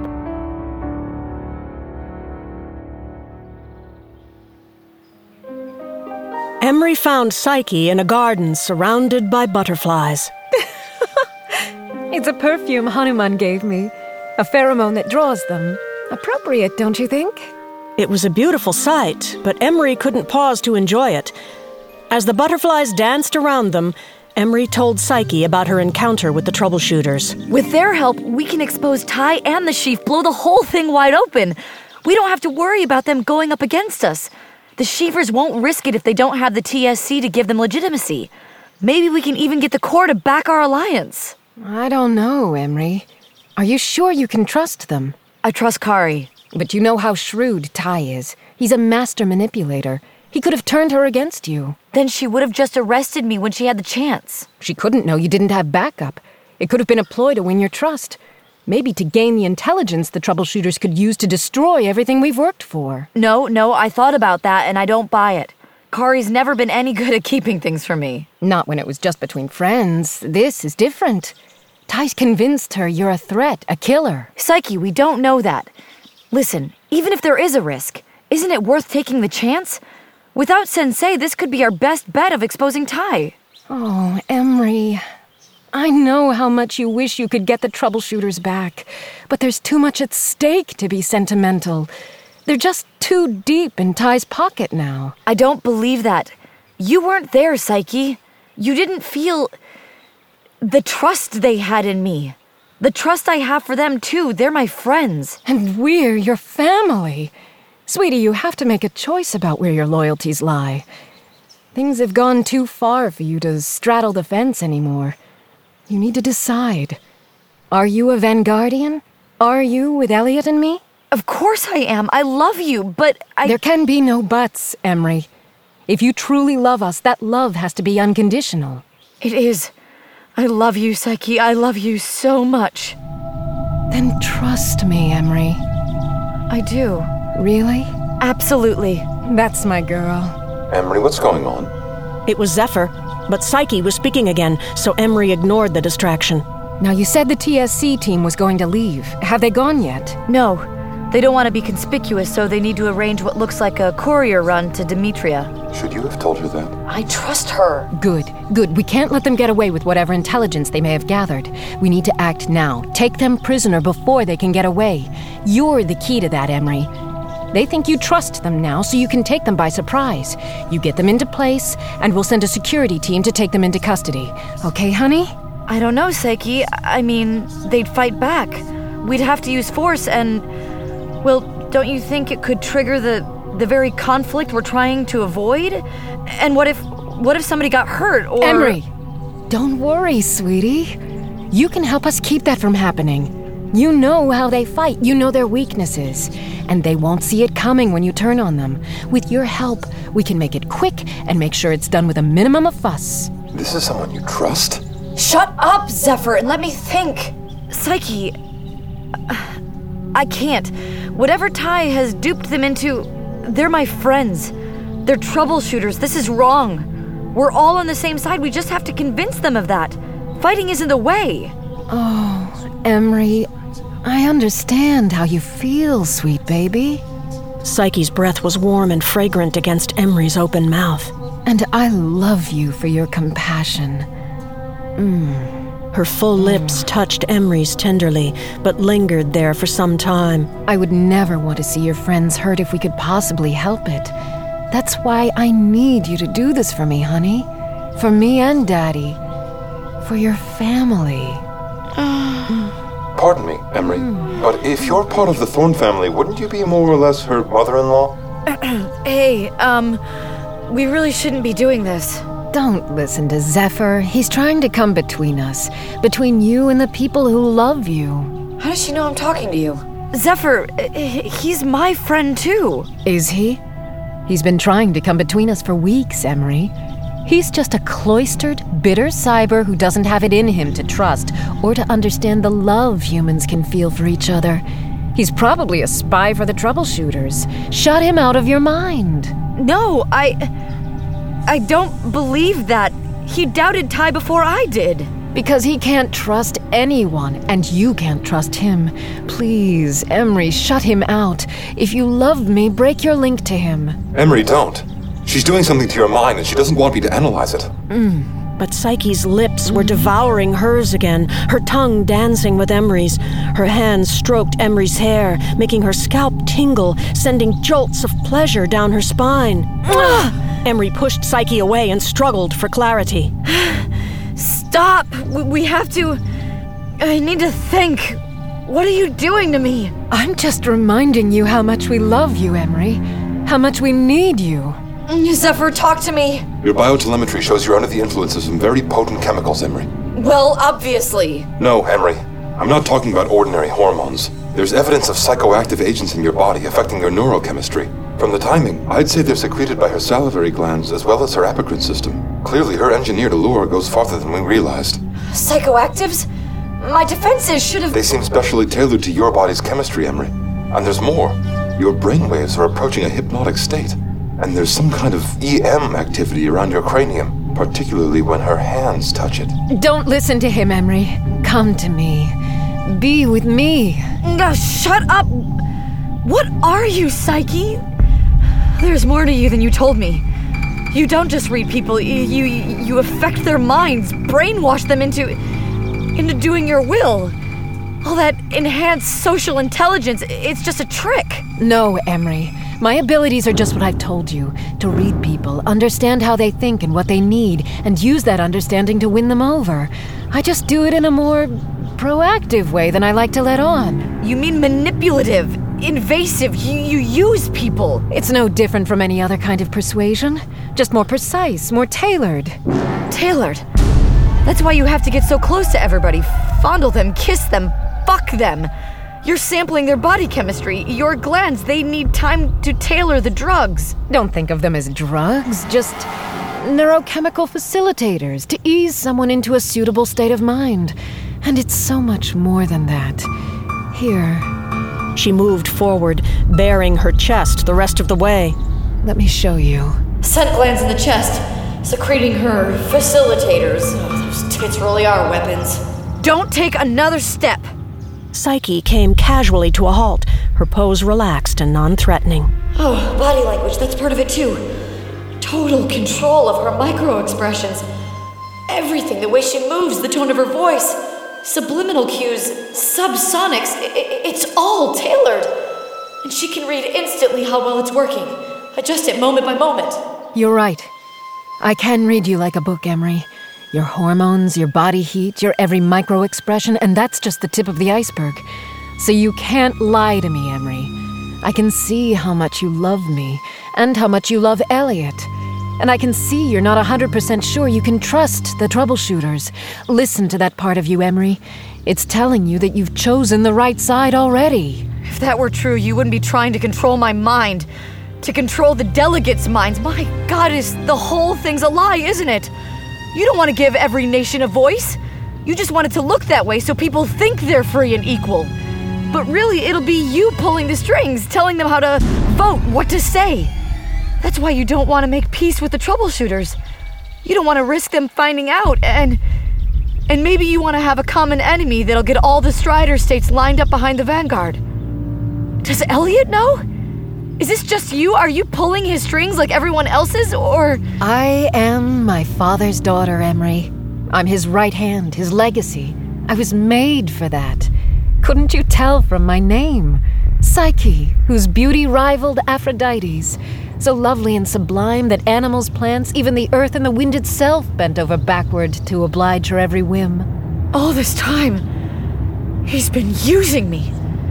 Emry found Psyche in a garden surrounded by butterflies. It's a perfume Hanuman gave me. A pheromone that draws them. Appropriate, don't you think? It was a beautiful sight, but Emry couldn't pause to enjoy it. As the butterflies danced around them, Emry told Psyche about her encounter with the troubleshooters. With their help, we can expose Ty and the Sheaf, blow the whole thing wide open. We don't have to worry about them going up against us. The Sheafers won't risk it if they don't have the TSC to give them legitimacy. Maybe we can even get the Corps to back our alliance. I don't know, Emry. Are you sure you can trust them? I trust Kari. But you know how shrewd Ty is. He's a master manipulator. He could have turned her against you. Then she would have just arrested me when she had the chance. She couldn't know you didn't have backup. It could have been a ploy to win your trust. Maybe to gain the intelligence the troubleshooters could use to destroy everything we've worked for. No, I thought about that and I don't buy it. Kari's never been any good at keeping things from me. Not when it was just between friends. This is different. Ty's convinced her you're a threat, a killer. Psyche, we don't know that. Listen, even if there is a risk, isn't it worth taking the chance? Without Sensei, this could be our best bet of exposing Ty. Oh, Emry. I know how much you wish you could get the troubleshooters back, but there's too much at stake to be sentimental. They're just too deep in Ty's pocket now. I don't believe that. You weren't there, Psyche. You didn't feel the trust they had in me. The trust I have for them, too. They're my friends. And we're your family. Sweetie, you have to make a choice about where your loyalties lie. Things have gone too far for you to straddle the fence anymore. You need to decide. Are you a Vanguardian? Are you with Elliot and me? Of course I am. I love you, but There can be no buts, Emry. If you truly love us, that love has to be unconditional. It is. I love you, Psyche. I love you so much. Then trust me, Emry. I do. Really? Absolutely. That's my girl. Emry, what's going on? It was Zephyr, but Psyche was speaking again, so Emry ignored the distraction. Now, you said the TSC team was going to leave. Have they gone yet? No. They don't want to be conspicuous, so they need to arrange what looks like a courier run to Demetria. Should you have told her that? I trust her. Good. We can't let them get away with whatever intelligence they may have gathered. We need to act now. Take them prisoner before they can get away. You're the key to that, Emry. They think you trust them now, so you can take them by surprise. You get them into place, and we'll send a security team to take them into custody. Okay, honey? I don't know, Psyche. I mean, they'd fight back. We'd have to use force and... Well, don't you think it could trigger the very conflict we're trying to avoid? And what if somebody got hurt, or... Emery! Don't worry, sweetie. You can help us keep that from happening. You know how they fight. You know their weaknesses. And they won't see it coming when you turn on them. With your help, we can make it quick and make sure it's done with a minimum of fuss. This is someone you trust? Shut up, Zephyr, and let me think. Psyche, I can't. Whatever Ty has duped them into, they're my friends. They're troubleshooters. This is wrong. We're all on the same side. We just have to convince them of that. Fighting isn't the way. Oh, Emery, I understand how you feel, sweet baby. Psyche's breath was warm and fragrant against Emery's open mouth. And I love you for your compassion. Her full lips touched Emery's tenderly, but lingered there for some time. I would never want to see your friends hurt if we could possibly help it. That's why I need you to do this for me, honey. For me and Daddy. For your family. Pardon me, Emery, but if you're part of the Thorn family, wouldn't you be more or less her mother-in-law? Hey, we really shouldn't be doing this. Don't listen to Zephyr. He's trying to come between us. Between you and the people who love you. How does she know I'm talking to you? Zephyr, he's my friend too. Is he? He's been trying to come between us for weeks, Emery. He's just a cloistered, bitter cyber who doesn't have it in him to trust or to understand the love humans can feel for each other. He's probably a spy for the troubleshooters. Shut him out of your mind. No, I don't believe that. He doubted Ty before I did. Because he can't trust anyone, and you can't trust him. Please, Emery, shut him out. If you love me, break your link to him. Emery, don't. She's doing something to your mind, and she doesn't want me to analyze it. But Psyche's lips were devouring hers again, her tongue dancing with Emery's. Her hands stroked Emery's hair, making her scalp tingle, sending jolts of pleasure down her spine. Emery pushed Psyche away and struggled for clarity. Stop! We have to... I need to think. What are you doing to me? I'm just reminding you how much we love you, Emery. How much we need you. Zephyr, talk to me. Your biotelemetry shows you're under the influence of some very potent chemicals, Emery. Well, obviously. No, Emery. I'm not talking about ordinary hormones. There's evidence of psychoactive agents in your body affecting your neurochemistry. From the timing, I'd say they're secreted by her salivary glands as well as her apocrine system. Clearly, her engineered allure goes farther than we realized. Psychoactives? My defenses should have... They seem specially tailored to your body's chemistry, Emery. And there's more. Your brainwaves are approaching a hypnotic state. And there's some kind of EM activity around your cranium, particularly when her hands touch it. Don't listen to him, Emery. Come to me. Be with me. Shut up! What are you, Psyche? There's more to you than you told me. You don't just read people, you affect their minds, brainwash them into doing your will. All that enhanced social intelligence, it's just a trick. No, Emery. My abilities are just what I've told you. To read people, understand how they think and what they need, and use that understanding to win them over. I just do it in a more proactive way than I like to let on. You mean manipulative, invasive, you use people. It's no different from any other kind of persuasion. Just more precise, more tailored. Tailored? That's why you have to get so close to everybody. Fondle them, kiss them, fuck them. You're sampling their body chemistry. Your glands, they need time to tailor the drugs. Don't think of them as drugs, just neurochemical facilitators to ease someone into a suitable state of mind. And it's so much more than that. Here. She moved forward, baring her chest the rest of the way. Let me show you. Scent glands in the chest, secreting her facilitators. Those tits really are weapons. Don't take another step. Psyche came casually to a halt, her pose relaxed and non-threatening. Oh, body language, that's part of it too. Total control of her micro-expressions. Everything, the way she moves, the tone of her voice, subliminal cues, subsonics, it's all tailored. And she can read instantly how well it's working. Adjust it moment by moment. You're right. I can read you like a book, Emery. Your hormones, your body heat, your every micro-expression, and that's just the tip of the iceberg. So you can't lie to me, Emery. I can see how much you love me, and how much you love Elliot. And I can see you're not 100% sure you can trust the troubleshooters. Listen to that part of you, Emery. It's telling you that you've chosen the right side already. If that were true, you wouldn't be trying to control my mind. To control the delegates' minds. My goddess, the whole thing's a lie, isn't it? You don't want to give every nation a voice. You just want it to look that way so people think they're free and equal. But really, it'll be you pulling the strings, telling them how to vote, what to say. That's why you don't want to make peace with the troubleshooters. You don't want to risk them finding out, and maybe you want to have a common enemy that'll get all the Strider states lined up behind the Vanguard. Does Elliot know? Is this just you? Are you pulling his strings like everyone else's, or...? I am my father's daughter, Emery. I'm his right hand, his legacy. I was made for that. Couldn't you tell from my name? Psyche, whose beauty rivaled Aphrodite's. So lovely and sublime that animals, plants, even the earth and the wind itself bent over backward to oblige her every whim. All this time, he's been using me.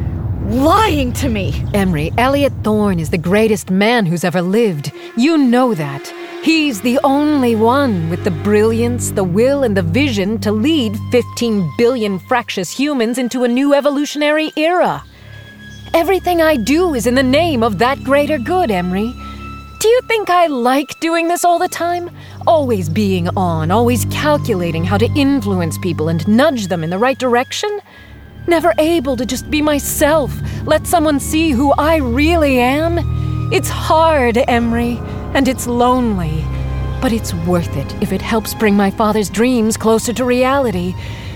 Lying to me. Emery, Elliot Thorne is the greatest man who's ever lived. You know that. He's the only one with the brilliance, the will, and the vision to lead 15 billion fractious humans into a new evolutionary era. Everything I do is in the name of that greater good, Emery. Do you think I like doing this all the time? Always being on, always calculating how to influence people and nudge them in the right direction? Never able to just be myself, let someone see who I really am? It's hard, Emery, and it's lonely. But it's worth it if it helps bring my father's dreams closer to reality.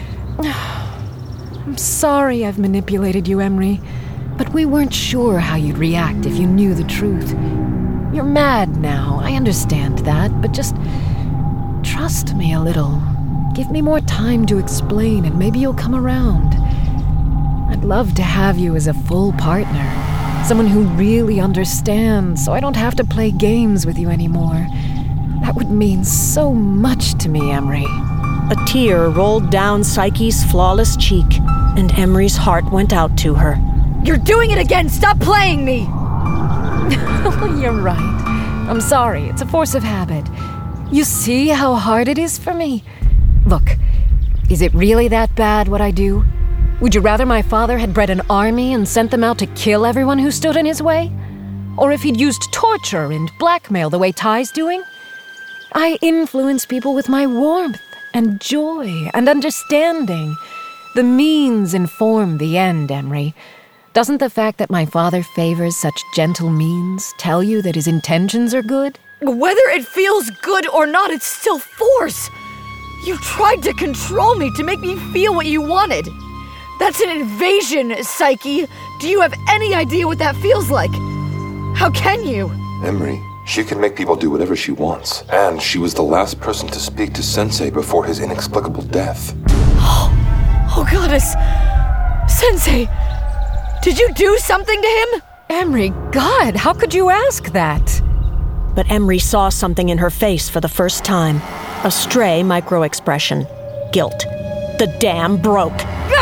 I'm sorry I've manipulated you, Emery, but we weren't sure how you'd react if you knew the truth. You're mad now, I understand that, but just trust me a little. Give me more time to explain, and maybe you'll come around. I'd love to have you as a full partner, someone who really understands, so I don't have to play games with you anymore. That would mean so much to me, Emery. A tear rolled down Psyche's flawless cheek, and Emery's heart went out to her. You're doing it again! Stop playing me! You're right. I'm sorry, it's a force of habit. You see how hard it is for me? Look, is it really that bad what I do? Would you rather my father had bred an army and sent them out to kill everyone who stood in his way? Or if he'd used torture and blackmail the way Ty's doing? I influence people with my warmth and joy and understanding. The means inform the end, Emery. Doesn't the fact that my father favors such gentle means tell you that his intentions are good? Whether it feels good or not, it's still force. You tried to control me, to make me feel what you wanted. That's an invasion, Psyche. Do you have any idea what that feels like? How can you? Emery, she can make people do whatever she wants. And she was the last person to speak to Sensei before his inexplicable death. Oh, goddess. Sensei, did you do something to him? Emery, God, how could you ask that? But Emery saw something in her face for the first time. A stray micro-expression. Guilt. The dam broke.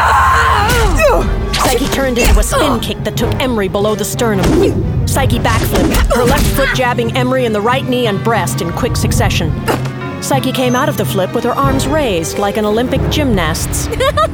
Psyche turned into a spin kick that took Emery below the sternum. Psyche backflipped, her left foot jabbing Emery in the right knee and breast in quick succession. Psyche came out of the flip with her arms raised like an Olympic gymnast's.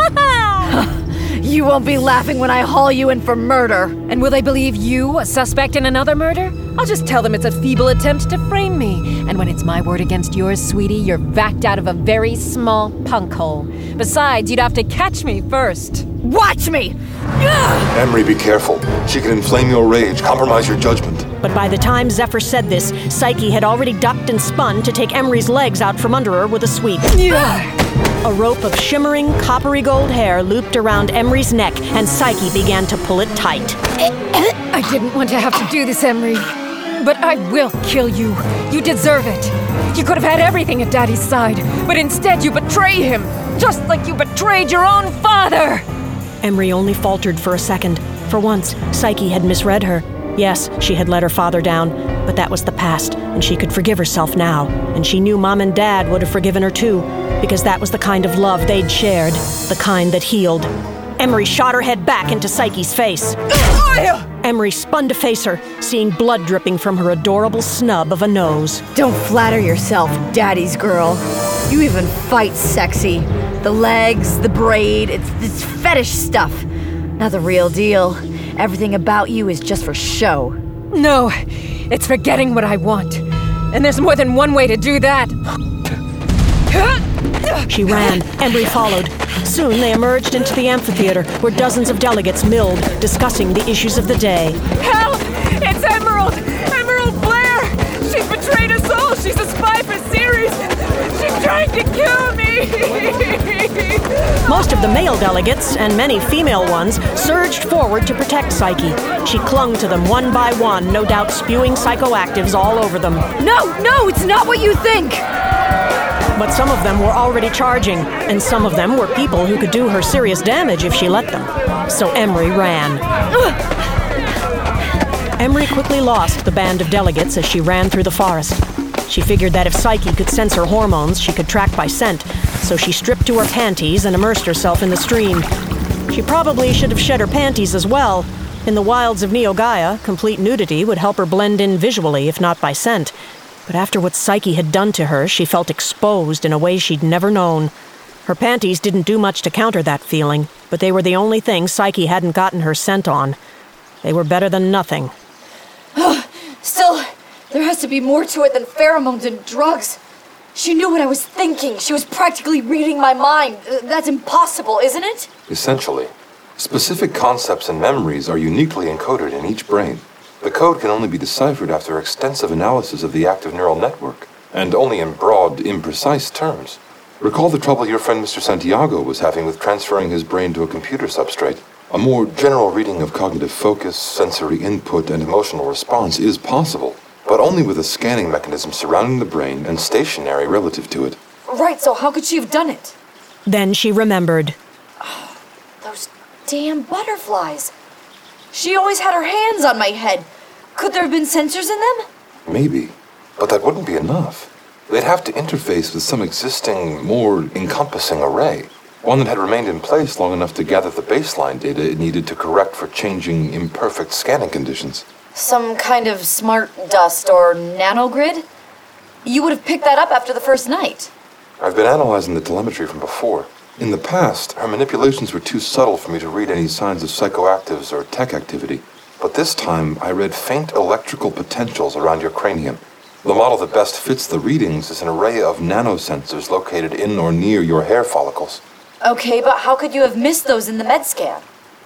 You won't be laughing when I haul you in for murder. And will they believe you, a suspect in another murder? I'll just tell them it's a feeble attempt to frame me. And when it's my word against yours, sweetie, you're backed out of a very small punk hole. Besides, you'd have to catch me first. Watch me! Emery, be careful. She can inflame your rage, compromise your judgment. But by the time Zephyr said this, Psyche had already ducked and spun to take Emery's legs out from under her with a sweep. A rope of shimmering, coppery gold hair looped around Emery's neck, and Psyche began to pull it tight. I didn't want to have to do this, Emery. But I will kill you. You deserve it. You could have had everything at Daddy's side, but instead you betray him, just like you betrayed your own father. Emery only faltered for a second, For once, Psyche had misread her. Yes, she had let her father down, but that was the past, and she could forgive herself now. And she knew Mom and Dad would have forgiven her too, because that was the kind of love they'd shared, the kind that healed. Emery shot her head back into Psyche's face. Emery spun to face her, seeing blood dripping from her adorable snub of a nose. Don't flatter yourself, daddy's girl. You even fight sexy. The legs, the braid, it's fetish stuff. Not the real deal. Everything about you is just for show. No, it's for getting what I want. And there's more than one way to do that. She ran. Emery followed. Soon they emerged into the amphitheater, where dozens of delegates milled, discussing the issues of the day. Help! It's Emerald! Emerald Blair! She's betrayed us all! She's a spy for Ceres! She's trying to kill me! Most of the male delegates, and many female ones, surged forward to protect Psyche. She clung to them one by one, no doubt spewing psychoactives all over them. No, it's not what you think! But some of them were already charging, and some of them were people who could do her serious damage if she let them. So Emery ran. Emery quickly lost the band of delegates as she ran through the forest. She figured that if Psyche could sense her hormones, she could track by scent, so she stripped to her panties and immersed herself in the stream. She probably should have shed her panties as well. In the wilds of Neo Gaia, complete nudity would help her blend in visually, if not by scent. But after what Psyche had done to her, she felt exposed in a way she'd never known. Her panties didn't do much to counter that feeling, but they were the only thing Psyche hadn't gotten her scent on. They were better than nothing. Still, there has to be more to it than pheromones and drugs. She knew what I was thinking. She was practically reading my mind. That's impossible, isn't it? Essentially, specific concepts and memories are uniquely encoded in each brain. The code can only be deciphered after extensive analysis of the active neural network, and only in broad, imprecise terms. Recall the trouble your friend Mr. Santiago was having with transferring his brain to a computer substrate. A more general reading of cognitive focus, sensory input, and emotional response is possible, but only with a scanning mechanism surrounding the brain and stationary relative to it. Right, so how could she have done it? Then she remembered. Those damn butterflies. She always had her hands on my head. Could there have been sensors in them? Maybe, but that wouldn't be enough. They'd have to interface with some existing, more encompassing array, one that had remained in place long enough to gather the baseline data it needed to correct for changing, imperfect scanning conditions. Some kind of smart dust or nanogrid? You would have picked that up after the first night. I've been analyzing the telemetry from before. In the past, her manipulations were too subtle for me to read any signs of psychoactives or tech activity. But this time, I read faint electrical potentials around your cranium. The model that best fits the readings is an array of nanosensors located in or near your hair follicles. Okay, but how could you have missed those in the med scan?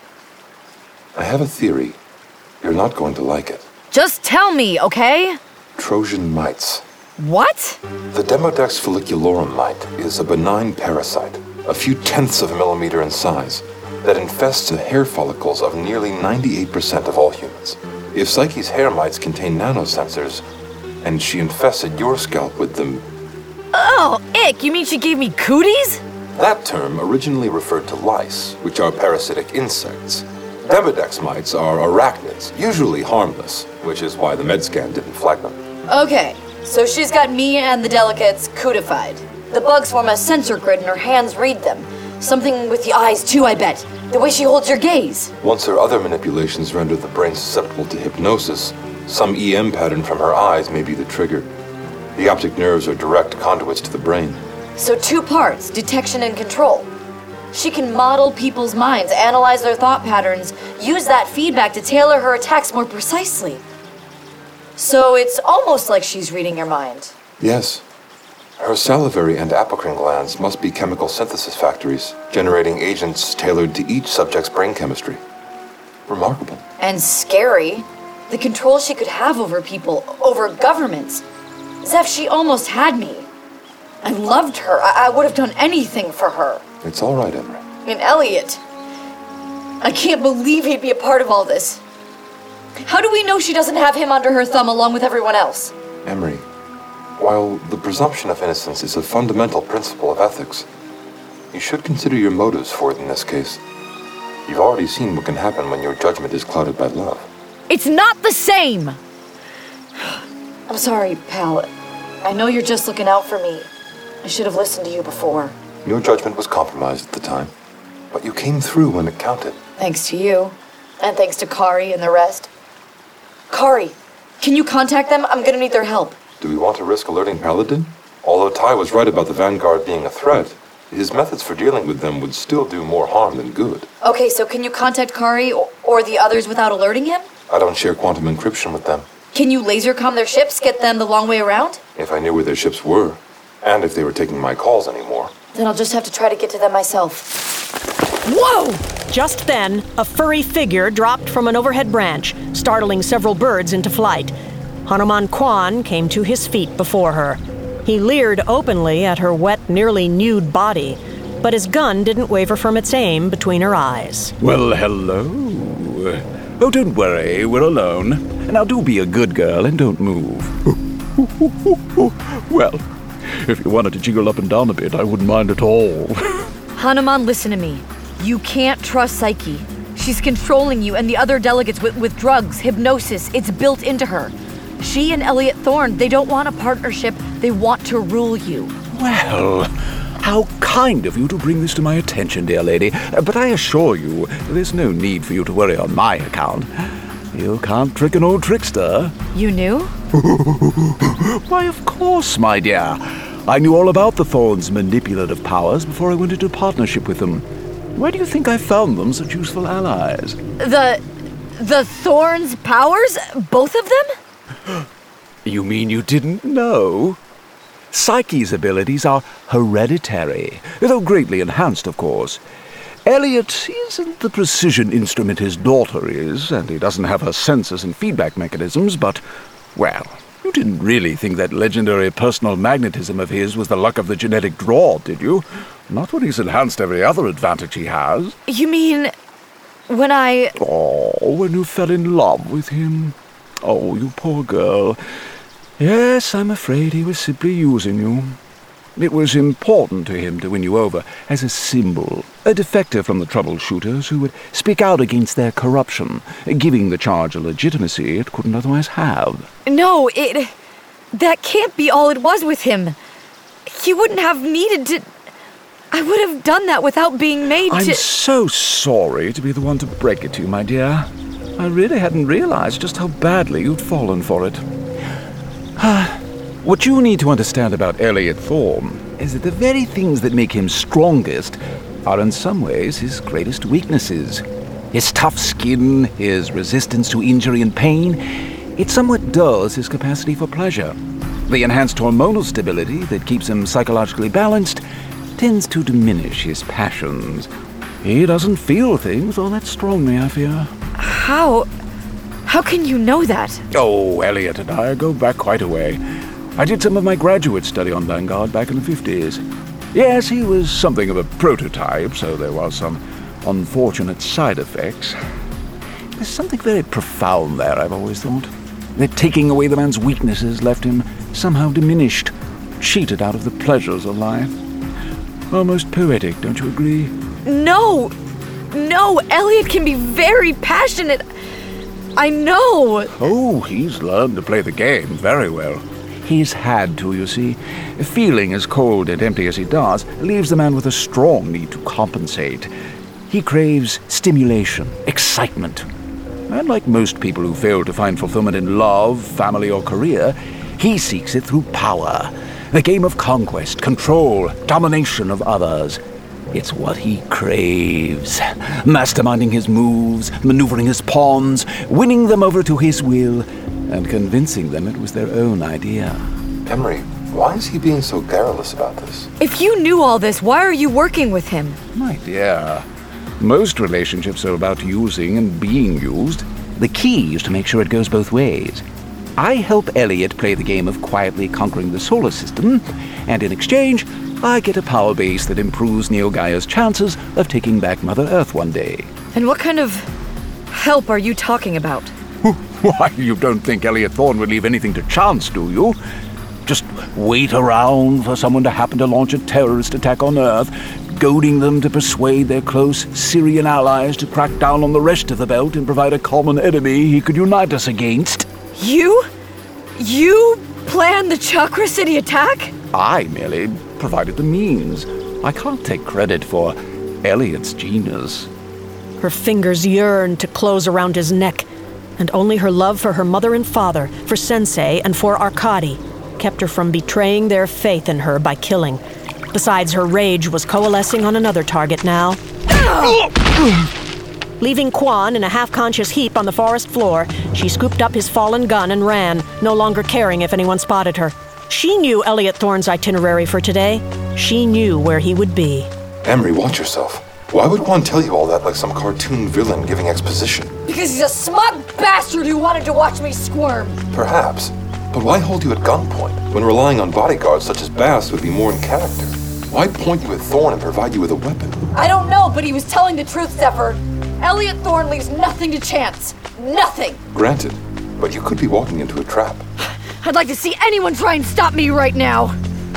I have a theory. You're not going to like it. Just tell me, okay? Trojan mites. What? The Demodex folliculorum mite is a benign parasite, a few tenths of a millimeter in size, that infests the hair follicles of nearly 98% of all humans. If Psyche's hair mites contain nanosensors, and she infested your scalp with them... Oh, ick! You mean she gave me cooties? That term originally referred to lice, which are parasitic insects. Demodex mites are arachnids, usually harmless, which is why the medscan didn't flag them. Okay, so she's got me and the delegates codified. The bugs form a sensor grid and her hands read them. Something with the eyes too, I bet. The way she holds your gaze. Once her other manipulations render the brain susceptible to hypnosis, some EM pattern from her eyes may be the trigger. The optic nerves are direct conduits to the brain. So 2 parts, detection and control. She can model people's minds, analyze their thought patterns, use that feedback to tailor her attacks more precisely. So it's almost like she's reading your mind. Yes. Her salivary and apocrine glands must be chemical synthesis factories, generating agents tailored to each subject's brain chemistry. Remarkable. And scary. The control she could have over people, over governments. Zeph, she almost had me. I loved her. I would have done anything for her. It's all right, Emery. And Elliot. I can't believe he'd be a part of all this. How do we know she doesn't have him under her thumb along with everyone else? Emery, while the presumption of innocence is a fundamental principle of ethics, you should consider your motives for it in this case. You've already seen what can happen when your judgment is clouded by love. It's not the same! I'm sorry, pal. I know you're just looking out for me. I should have listened to you before. Your judgment was compromised at the time, but you came through when it counted. Thanks to you. And thanks to Kari and the rest. Kari, can you contact them? I'm gonna need their help. Do we want to risk alerting Paladin? Although Ty was right about the Vanguard being a threat, his methods for dealing with them would still do more harm than good. Okay, so can you contact Kari or the others without alerting him? I don't share quantum encryption with them. Can you laser comm their ships, get them the long way around? If I knew where their ships were, and if they were taking my calls anymore. Then I'll just have to try to get to them myself. Whoa! Just then, a furry figure dropped from an overhead branch, startling several birds into flight. Hanuman Kwan came to his feet before her. He leered openly at her wet, nearly nude body, but his gun didn't waver from its aim between her eyes. Well, hello. Oh, don't worry, we're alone. Now do be a good girl and don't move. Well, if you wanted to jiggle up and down a bit, I wouldn't mind at all. Hanuman, listen to me. You can't trust Psyche. She's controlling you and the other delegates with drugs, hypnosis. It's built into her. She and Elliot Thorne, they don't want a partnership. They want to rule you. Well, how kind of you to bring this to my attention, dear lady. But I assure you, there's no need for you to worry on my account. You can't trick an old trickster. You knew? Why, of course, my dear. I knew all about the Thorns' manipulative powers before I went into partnership with them. Why do you think I found them such useful allies? The Thorns' powers? Both of them? You mean you didn't know? Psyche's abilities are hereditary, though greatly enhanced, of course. Elliot isn't the precision instrument his daughter is, and he doesn't have her sensors and feedback mechanisms, but, well, you didn't really think that legendary personal magnetism of his was the luck of the genetic draw, did you? Not when he's enhanced every other advantage he has. You mean when I... Oh, when you fell in love with him. Oh, you poor girl. Yes, I'm afraid he was simply using you. It was important to him to win you over as a symbol, a defector from the troubleshooters who would speak out against their corruption, giving the charge a legitimacy it couldn't otherwise have. No, that can't be all it was with him. He wouldn't have needed to... I would have done that without being made to... I'm so sorry to be the one to break it to you, my dear. I really hadn't realized just how badly you'd fallen for it. What you need to understand about Elliot Thorne is that the very things that make him strongest are in some ways his greatest weaknesses. His tough skin, his resistance to injury and pain, it somewhat dulls his capacity for pleasure. The enhanced hormonal stability that keeps him psychologically balanced tends to diminish his passions. He doesn't feel things all that strongly, I fear. How can you know that? Oh, Elliot and I go back quite a way. I did some of my graduate study on Vanguard back in the 50s. Yes, he was something of a prototype, so there was some unfortunate side effects. There's something very profound there, I've always thought. That taking away the man's weaknesses left him somehow diminished, cheated out of the pleasures of life. Almost poetic, don't you agree? No, Elliot can be very passionate. I know. Oh, he's learned to play the game very well. He's had to, you see. Feeling as cold and empty as he does leaves the man with a strong need to compensate. He craves stimulation, excitement. And like most people who fail to find fulfillment in love, family, or career, he seeks it through power. The game of conquest, control, domination of others. It's what he craves. Masterminding his moves, maneuvering his pawns, winning them over to his will, and convincing them it was their own idea. Emery, why is he being so garrulous about this? If you knew all this, why are you working with him? My dear, most relationships are about using and being used. The key is to make sure it goes both ways. I help Elliot play the game of quietly conquering the solar system, and in exchange, I get a power base that improves Neo Gaia's chances of taking back Mother Earth one day. And what kind of help are you talking about? Why, you don't think Elliot Thorne would leave anything to chance, do you? Just wait around for someone to happen to launch a terrorist attack on Earth, goading them to persuade their close Syrian allies to crack down on the rest of the belt and provide a common enemy he could unite us against. You planned the Chakra City attack? I merely provided the means. I can't take credit for Elliot's genius. Her fingers yearned to close around his neck, and only her love for her mother and father, for Sensei and for Arkady, kept her from betraying their faith in her by killing. Besides, her rage was coalescing on another target now. Leaving Quan in a half-conscious heap on the forest floor, she scooped up his fallen gun and ran, no longer caring if anyone spotted her. She knew Elliot Thorne's itinerary for today. She knew where he would be. Emery, watch yourself. Why would Quan tell you all that like some cartoon villain giving exposition? Because he's a smug bastard who wanted to watch me squirm. Perhaps. But why hold you at gunpoint when relying on bodyguards such as Bast would be more in character? Why point you at Thorne and provide you with a weapon? I don't know, but he was telling the truth, Zephyr. Elliot Thorne leaves nothing to chance. Nothing. Granted, but you could be walking into a trap. I'd like to see anyone try and stop me right now.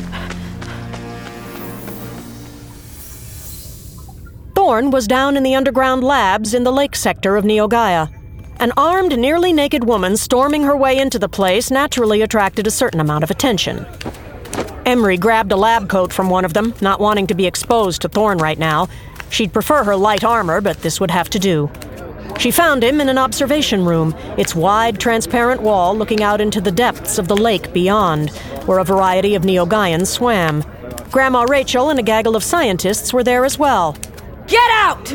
Thorne was down in the underground labs in the lake sector of Neo Gaia. An armed, nearly naked woman storming her way into the place naturally attracted a certain amount of attention. Emery grabbed a lab coat from one of them, not wanting to be exposed to Thorne right now. She'd prefer her light armor, but this would have to do. She found him in an observation room, its wide, transparent wall looking out into the depths of the lake beyond, where a variety of Neo-Gaians swam. Grandma Rachel and a gaggle of scientists were there as well. Get out!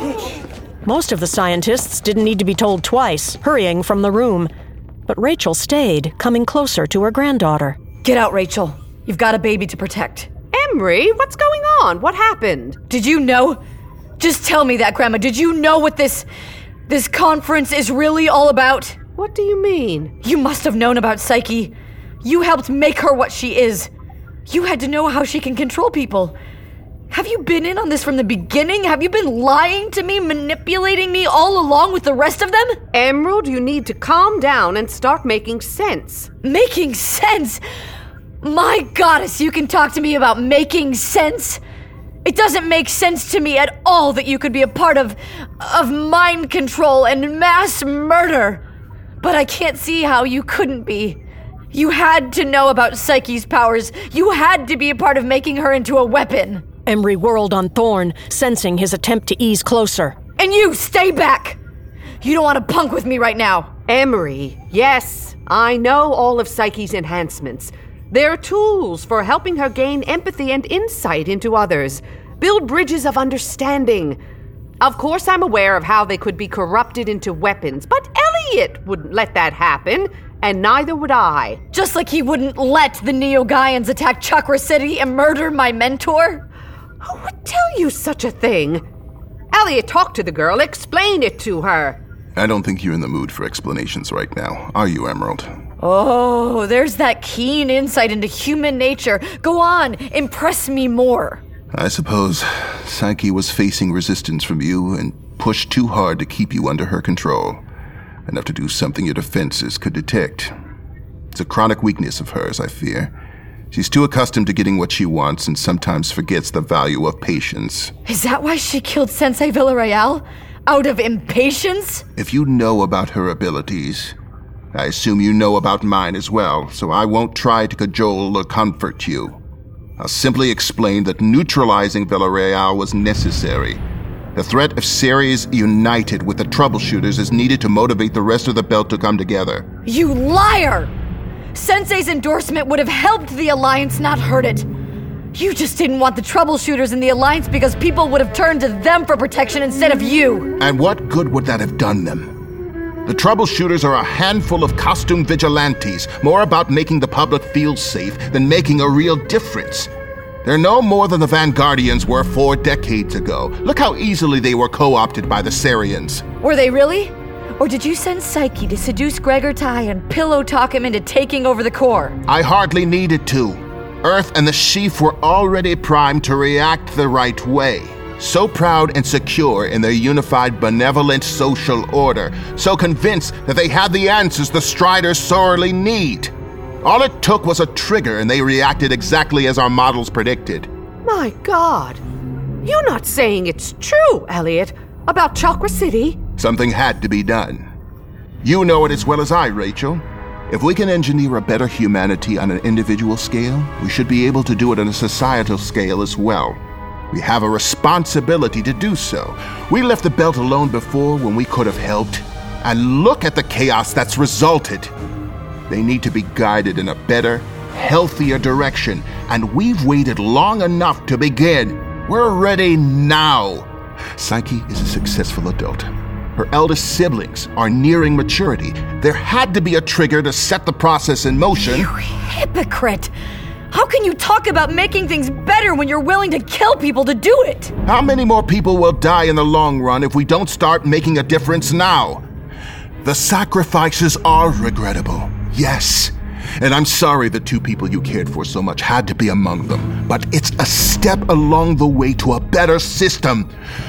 Most of the scientists didn't need to be told twice, hurrying from the room. But Rachel stayed, coming closer to her granddaughter. Get out, Rachel. You've got a baby to protect. Emery, what's going on? What happened? Did you know? Just tell me that, Grandma. Did you know what this conference is really all about? What do you mean? You must have known about Psyche. You helped make her what she is. You had to know how she can control people. Have you been in on this from the beginning? Have you been lying to me, manipulating me all along with the rest of them? Emerald, you need to calm down and start making sense. Making sense? My goddess, you can talk to me about making sense? It doesn't make sense to me at all that you could be a part of mind control and mass murder. But I can't see how you couldn't be. You had to know about Psyche's powers. You had to be a part of making her into a weapon. Emery whirled on Thorne, sensing his attempt to ease closer. And you, stay back! You don't want to punk with me right now. Emery, yes, I know all of Psyche's enhancements. They're tools for helping her gain empathy and insight into others, build bridges of understanding. Of course, I'm aware of how they could be corrupted into weapons, but Elliot wouldn't let that happen, and neither would I. Just like he wouldn't let the Neo-Gaians attack Chakra City and murder my mentor? Who would tell you such a thing? Elliot, talk to the girl, explain it to her. I don't think you're in the mood for explanations right now, are you, Emerald? Oh, there's that keen insight into human nature. Go on, impress me more. I suppose Psyche was facing resistance from you and pushed too hard to keep you under her control, enough to do something your defenses could detect. It's a chronic weakness of hers, I fear. She's too accustomed to getting what she wants and sometimes forgets the value of patience. Is that why she killed Sensei Villarreal? Out of impatience? If you know about her abilities, I assume you know about mine as well, so I won't try to cajole or comfort you. I'll simply explain that neutralizing Villarreal was necessary. The threat of Ceres united with the troubleshooters is needed to motivate the rest of the belt to come together. You liar! Sensei's endorsement would have helped the Alliance, not hurt it. You just didn't want the troubleshooters in the Alliance because people would have turned to them for protection instead of you. And what good would that have done them? The troubleshooters are a handful of costume vigilantes, more about making the public feel safe than making a real difference. They're no more than the Vanguardians were 4 decades ago. Look how easily they were co-opted by the Sarians. Were they really? Or did you send Psyche to seduce Gregor Tai and pillow talk him into taking over the core? I hardly needed to. Earth and the Sheaf were already primed to react the right way. So proud and secure in their unified, benevolent social order. So convinced that they had the answers the Striders sorely need. All it took was a trigger and they reacted exactly as our models predicted. My God. You're not saying it's true, Elliot, about Chakra City? Something had to be done. You know it as well as I, Rachel. If we can engineer a better humanity on an individual scale, we should be able to do it on a societal scale as well. We have a responsibility to do so. We left the belt alone before when we could have helped. And look at the chaos that's resulted. They need to be guided in a better, healthier direction, and we've waited long enough to begin. We're ready now. Psyche is a successful adult. Her eldest siblings are nearing maturity. There had to be a trigger to set the process in motion. You hypocrite! How can you talk about making things better when you're willing to kill people to do it? How many more people will die in the long run if we don't start making a difference now? The sacrifices are regrettable, yes. And I'm sorry the two people you cared for so much had to be among them. But it's a step along the way to a better system.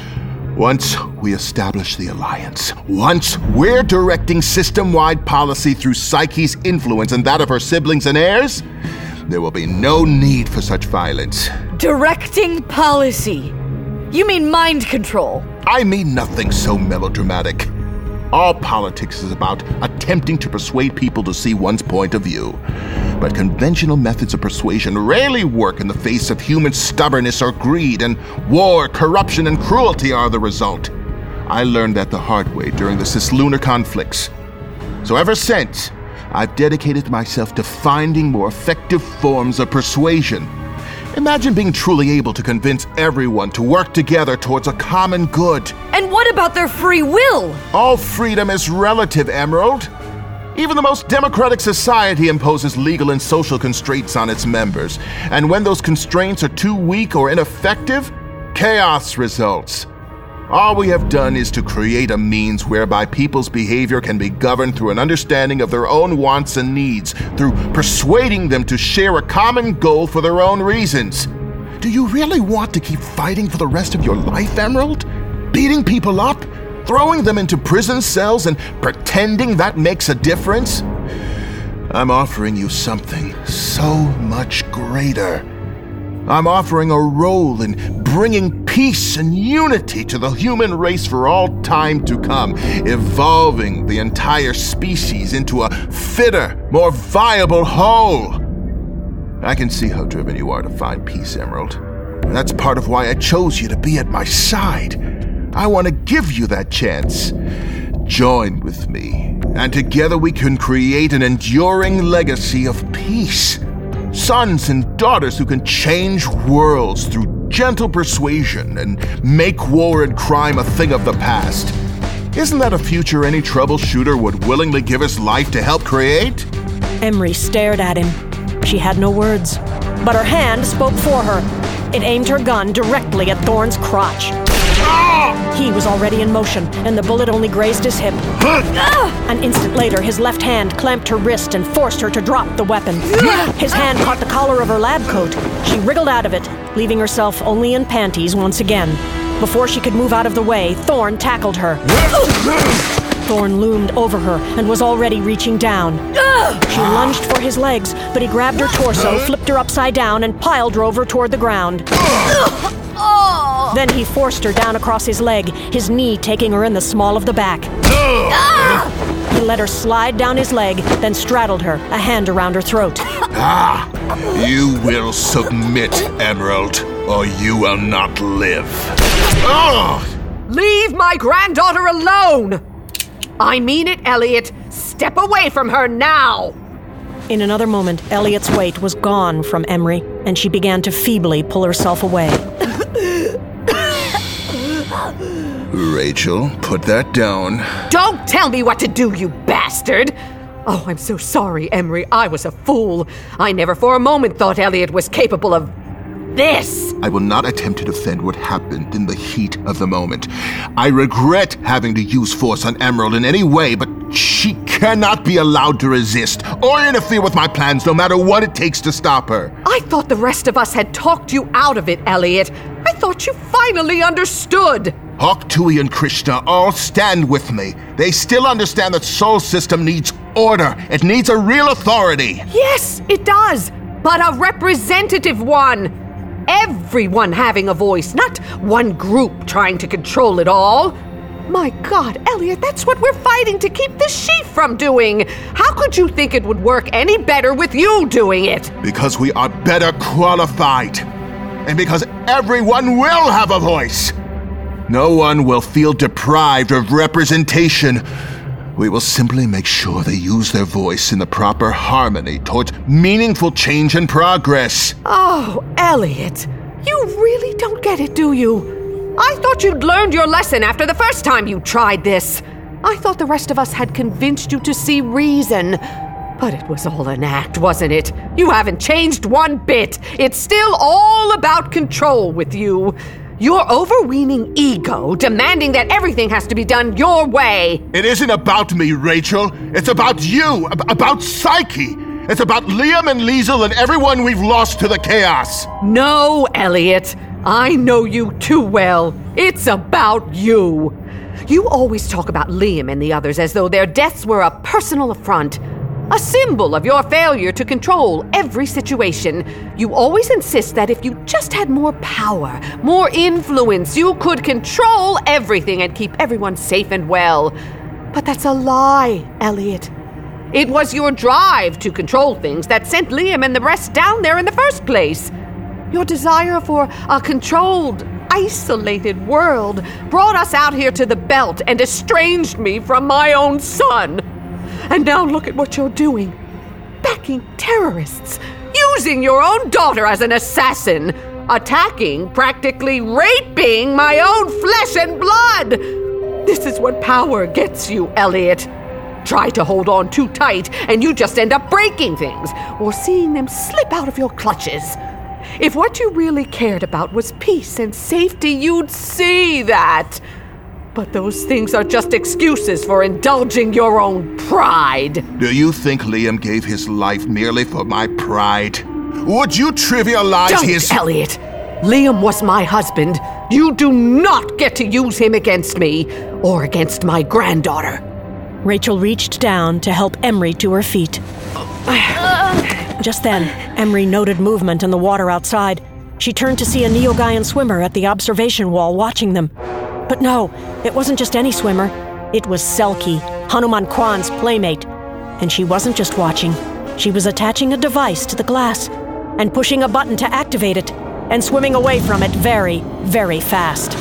Once we establish the Alliance, once we're directing system-wide policy through Psyche's influence and that of her siblings and heirs, there will be no need for such violence. Directing policy? You mean mind control? I mean nothing so melodramatic. All politics is about attempting to persuade people to see one's point of view. But conventional methods of persuasion rarely work in the face of human stubbornness or greed, and war, corruption, and cruelty are the result. I learned that the hard way during the cislunar conflicts. So ever since, I've dedicated myself to finding more effective forms of persuasion. Imagine being truly able to convince everyone to work together towards a common good. And what about their free will? All freedom is relative, Emerald. Even the most democratic society imposes legal and social constraints on its members. And when those constraints are too weak or ineffective, chaos results. All we have done is to create a means whereby people's behavior can be governed through an understanding of their own wants and needs, through persuading them to share a common goal for their own reasons. Do you really want to keep fighting for the rest of your life, Emerald? Beating people up? Throwing them into prison cells and pretending that makes a difference? I'm offering you something so much greater. I'm offering a role in bringing peace and unity to the human race for all time to come, evolving the entire species into a fitter, more viable whole. I can see how driven you are to find peace, Emerald. That's part of why I chose you to be at my side. I want to give you that chance. Join with me, and together we can create an enduring legacy of peace. Sons and daughters who can change worlds through gentle persuasion and make war and crime a thing of the past. Isn't that a future any troubleshooter would willingly give his life to help create? Emery stared at him. She had no words, but her hand spoke for her. It aimed her gun directly at Thorn's crotch. He was already in motion, and the bullet only grazed his hip. An instant later, his left hand clamped her wrist and forced her to drop the weapon. His hand caught the collar of her lab coat. She wriggled out of it, leaving herself only in panties once again. Before she could move out of the way, Thorn tackled her. Thorn loomed over her and was already reaching down. She lunged for his legs, but he grabbed her torso, flipped her upside down, and pile drove her toward the ground. Then he forced her down across his leg, his knee taking her in the small of the back. He let her slide down his leg, then straddled her, a hand around her throat. You will submit, Emerald, or you will not live. Leave my granddaughter alone! I mean it, Elliot. Step away from her now! In another moment, Elliot's weight was gone from Emery, and she began to feebly pull herself away. Rachel, put that down. Don't tell me what to do, you bastard! Oh, I'm so sorry, Emery. I was a fool. I never for a moment thought Elliot was capable of this. I will not attempt to defend what happened in the heat of the moment. I regret having to use force on Emerald in any way, but she cannot be allowed to resist or interfere with my plans, no matter what it takes to stop her. I thought the rest of us had talked you out of it, Elliot. I thought you finally understood. Hawk, Tui, and Krishna all stand with me. They still understand that Sol System needs order. It needs a real authority. Yes, it does, but a representative one. Everyone having a voice, not one group trying to control it all. My God, Elliot, that's what we're fighting to keep the sheaf from doing. How could you think it would work any better with you doing it? Because we are better qualified. And because everyone will have a voice. No one will feel deprived of representation. We will simply make sure they use their voice in the proper harmony towards meaningful change and progress. Oh, Elliot, you really don't get it, do you? I thought you'd learned your lesson after the first time you tried this. I thought the rest of us had convinced you to see reason. But it was all an act, wasn't it? You haven't changed one bit. It's still all about control with you. Your overweening ego demanding that everything has to be done your way. It isn't about me, Rachel. It's about you, about Psyche. It's about Liam and Liesel and everyone we've lost to the chaos. No, Elliot. I know you too well. It's about you. You always talk about Liam and the others as though their deaths were a personal affront. A symbol of your failure to control every situation. You always insist that if you just had more power, more influence, you could control everything and keep everyone safe and well. But that's a lie, Elliot. It was your drive to control things that sent Liam and the rest down there in the first place. Your desire for a controlled, isolated world brought us out here to the Belt and estranged me from my own son. And now look at what you're doing. Backing terrorists. Using your own daughter as an assassin. Attacking, practically raping my own flesh and blood. This is what power gets you, Elliot. Try to hold on too tight and you just end up breaking things or seeing them slip out of your clutches. If what you really cared about was peace and safety, you'd see that. But those things are just excuses for indulging your own pride. Do you think Liam gave his life merely for my pride? Would you trivialize his— Don't, Elliot! Liam was my husband. You do not get to use him against me or against my granddaughter. Rachel reached down to help Emery to her feet. Just then, Emery noted movement in the water outside. She turned to see a Neo-Gaian swimmer at the observation wall watching them. But no, it wasn't just any swimmer. It was Selkie, Hanuman Kwan's playmate. And she wasn't just watching. She was attaching a device to the glass and pushing a button to activate it and swimming away from it very, very fast.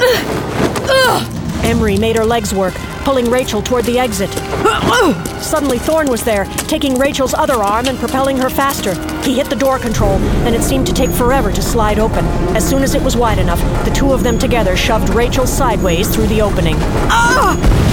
Emery made her legs work, pulling Rachel toward the exit. Suddenly Thorne was there, taking Rachel's other arm and propelling her faster. He hit the door control, and it seemed to take forever to slide open. As soon as it was wide enough, the two of them together shoved Rachel sideways through the opening.